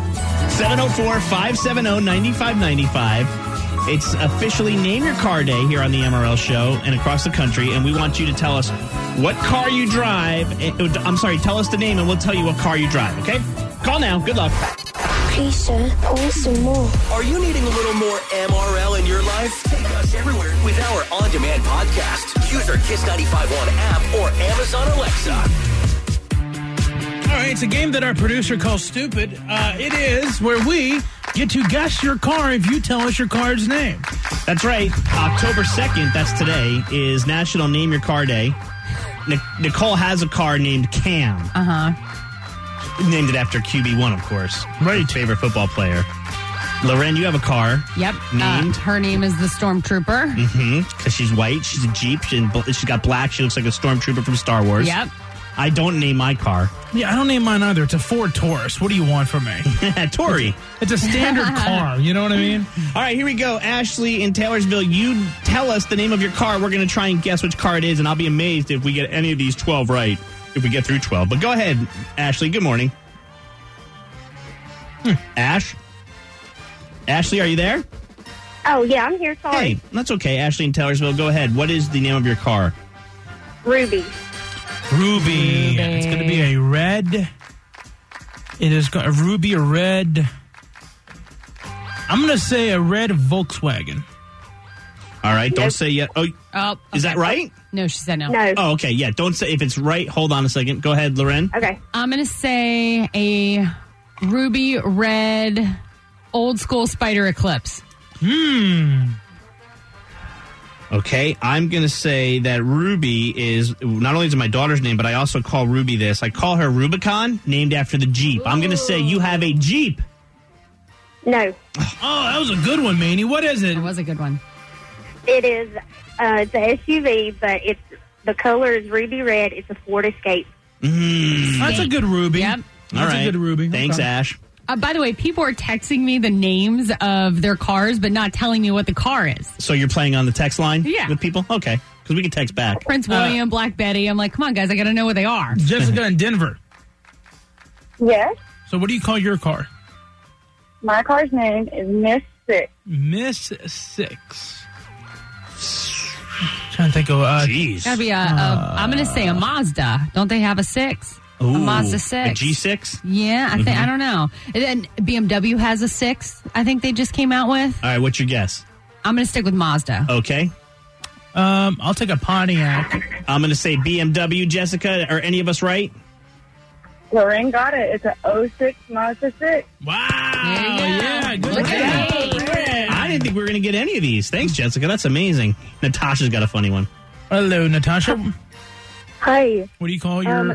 704-570-9595. It's officially Name Your Car Day here on the MRL show and across the country. And we want you to tell us what car you drive. I'm sorry, tell us the name and we'll tell you what car you drive, okay? Call now. Good luck. Please, sir, pour some more. Are you needing a little more MRL in your life? Take us everywhere with our on-demand podcast. Use our Kiss 95.1 app or Amazon Alexa. All right, it's a game that our producer calls Stupid. It is where we get to guess your car if you tell us your car's name. That's right. October 2nd, that's today, is National Name Your Car Day. Nicole has a car named Cam. Uh-huh. Named it after QB1, of course. Right. Favorite football player. Loren, you have a car. Yep. Named? Her name is the Stormtrooper. Mm-hmm. Because she's white. She's a Jeep. She's got black. She looks like a Stormtrooper from Star Wars. Yep. I don't name my car. Yeah, I don't name mine either. It's a Ford Taurus. What do you want from me? Tory. It's a standard car. You know what I mean? All right, here we go. Ashley in Taylorsville, you tell us the name of your car. We're going to try and guess which car it is, and I'll be amazed if we get any of these 12 right. If we get through 12. But go ahead, Ashley. Good morning. Ash? Ashley, are you there? Oh, yeah, I'm here. Sorry. Hey, that's okay. Ashley in Taylorsville, go ahead. What is the name of your car? Ruby. Ruby. It's going to be a red. It is a ruby, a red. I'm going to say a red Volkswagen. All right, don't say yet. Oh, okay. Is that right? No, she said no. No. Oh, okay, yeah. Don't say if it's right. Hold on a second. Go ahead, Loren. Okay. I'm going to say a ruby red old school Spider Eclipse. Okay, I'm going to say that Ruby is, not only is it my daughter's name, but I also call Ruby this. I call her Rubicon, named after the Jeep. I'm going to say you have a Jeep. No. Oh, that was a good one, Manny. What is it? It was a good one. It is it's a SUV, but the color is ruby red. It's a Ford Escape. That's a good Ruby. Yep. That's a good Ruby. Thanks, Okay. Ash. By the way, people are texting me the names of their cars, but not telling me what the car is. So you're playing on the text line Yeah. with people? Okay, because we can text back. Prince William, Black Betty. I'm like, come on, guys, I got to know what they are. Jessica in Denver. Yes. So what do you call your car? My car's name is Miss Six. Miss Six. Trying to think of Jeez. Gotta be I'm going to say a Mazda. Don't they have a 6? Ooh, a Mazda 6. A G6? Yeah, I think. I don't know. And then BMW has a 6. I think they just came out with. All right, what's your guess? I'm going to stick with Mazda. Okay. I'll take a Pontiac. I'm going to say BMW. Jessica, are any of us right? Loren got it. It's a 06 Mazda 6. Wow. Yeah, good Look at job. that. I didn't think we were going to get any of these. Thanks, Jessica. That's amazing. Natasha's got a funny one. Hello, Natasha. Hi. What do you call your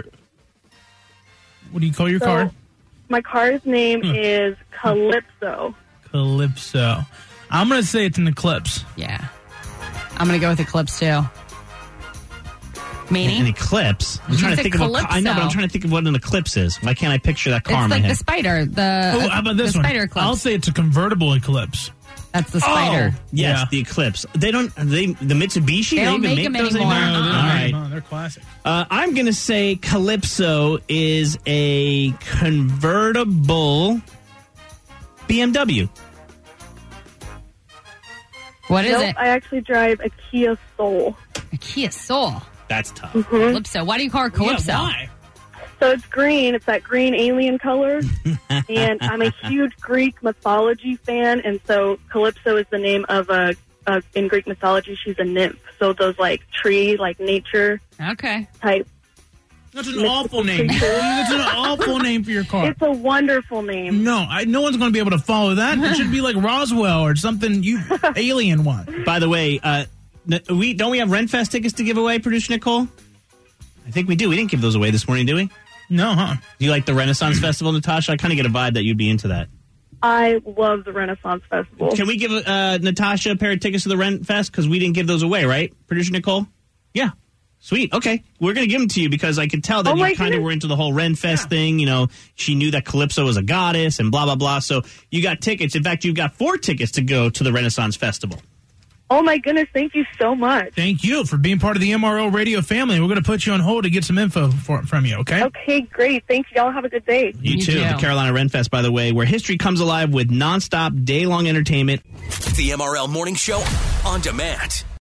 car? My car's name is Calypso. Calypso. I'm going to say it's an Eclipse. Yeah. I'm going to go with Eclipse, too. Meaning? An eclipse. I'm You trying to said think of what I know, but I'm Calypso. trying to think of what an eclipse is. Why can't I picture that car in It's my like head? the spider. Oh, how about this the one? spider Eclipse. I'll say it's a convertible Eclipse. That's the spider. Oh, yes, Yeah. the Eclipse. The Mitsubishi. They don't even make them those anymore. All right. No, they're classic. I'm going to say Calypso is a convertible BMW. What is Nope, it? I actually drive a Kia Soul. A Kia Soul. That's tough. Calypso. Why do you call it Calypso? Yeah, why? So it's green. It's that green alien color. And I'm a huge Greek mythology fan. And so Calypso is the name of in Greek mythology, she's a nymph. So those like tree, like nature Okay. type. That's an awful name. That's an awful name for your car. It's a wonderful name. No, no one's going to be able to follow that. It should be like Roswell or something you alien one. By the way, don't we have Renfest tickets to give away, Producer Nicole? I think we do. We didn't give those away this morning, do we? No, huh? Do you like the Renaissance Festival, Natasha? I kind of get a vibe that you'd be into that. I love the Renaissance Festival. Can we give Natasha a pair of tickets to the Ren Fest? Because we didn't give those away, right? Producer Nicole? Yeah. Sweet. Okay. We're going to give them to you because I could tell that you kind of were into the whole Ren Fest thing. You know, she knew that Calypso was a goddess and blah, blah, blah. So you got tickets. In fact, you've got 4 tickets to go to the Renaissance Festival. Oh, my goodness. Thank you so much. Thank you for being part of the MRO radio family. We're going to put you on hold to get some info from you, okay? Okay, great. Thank you. Y'all have a good day. You too. The Carolina Ren Fest, by the way, where history comes alive with nonstop day-long entertainment. The MRL Morning Show on demand.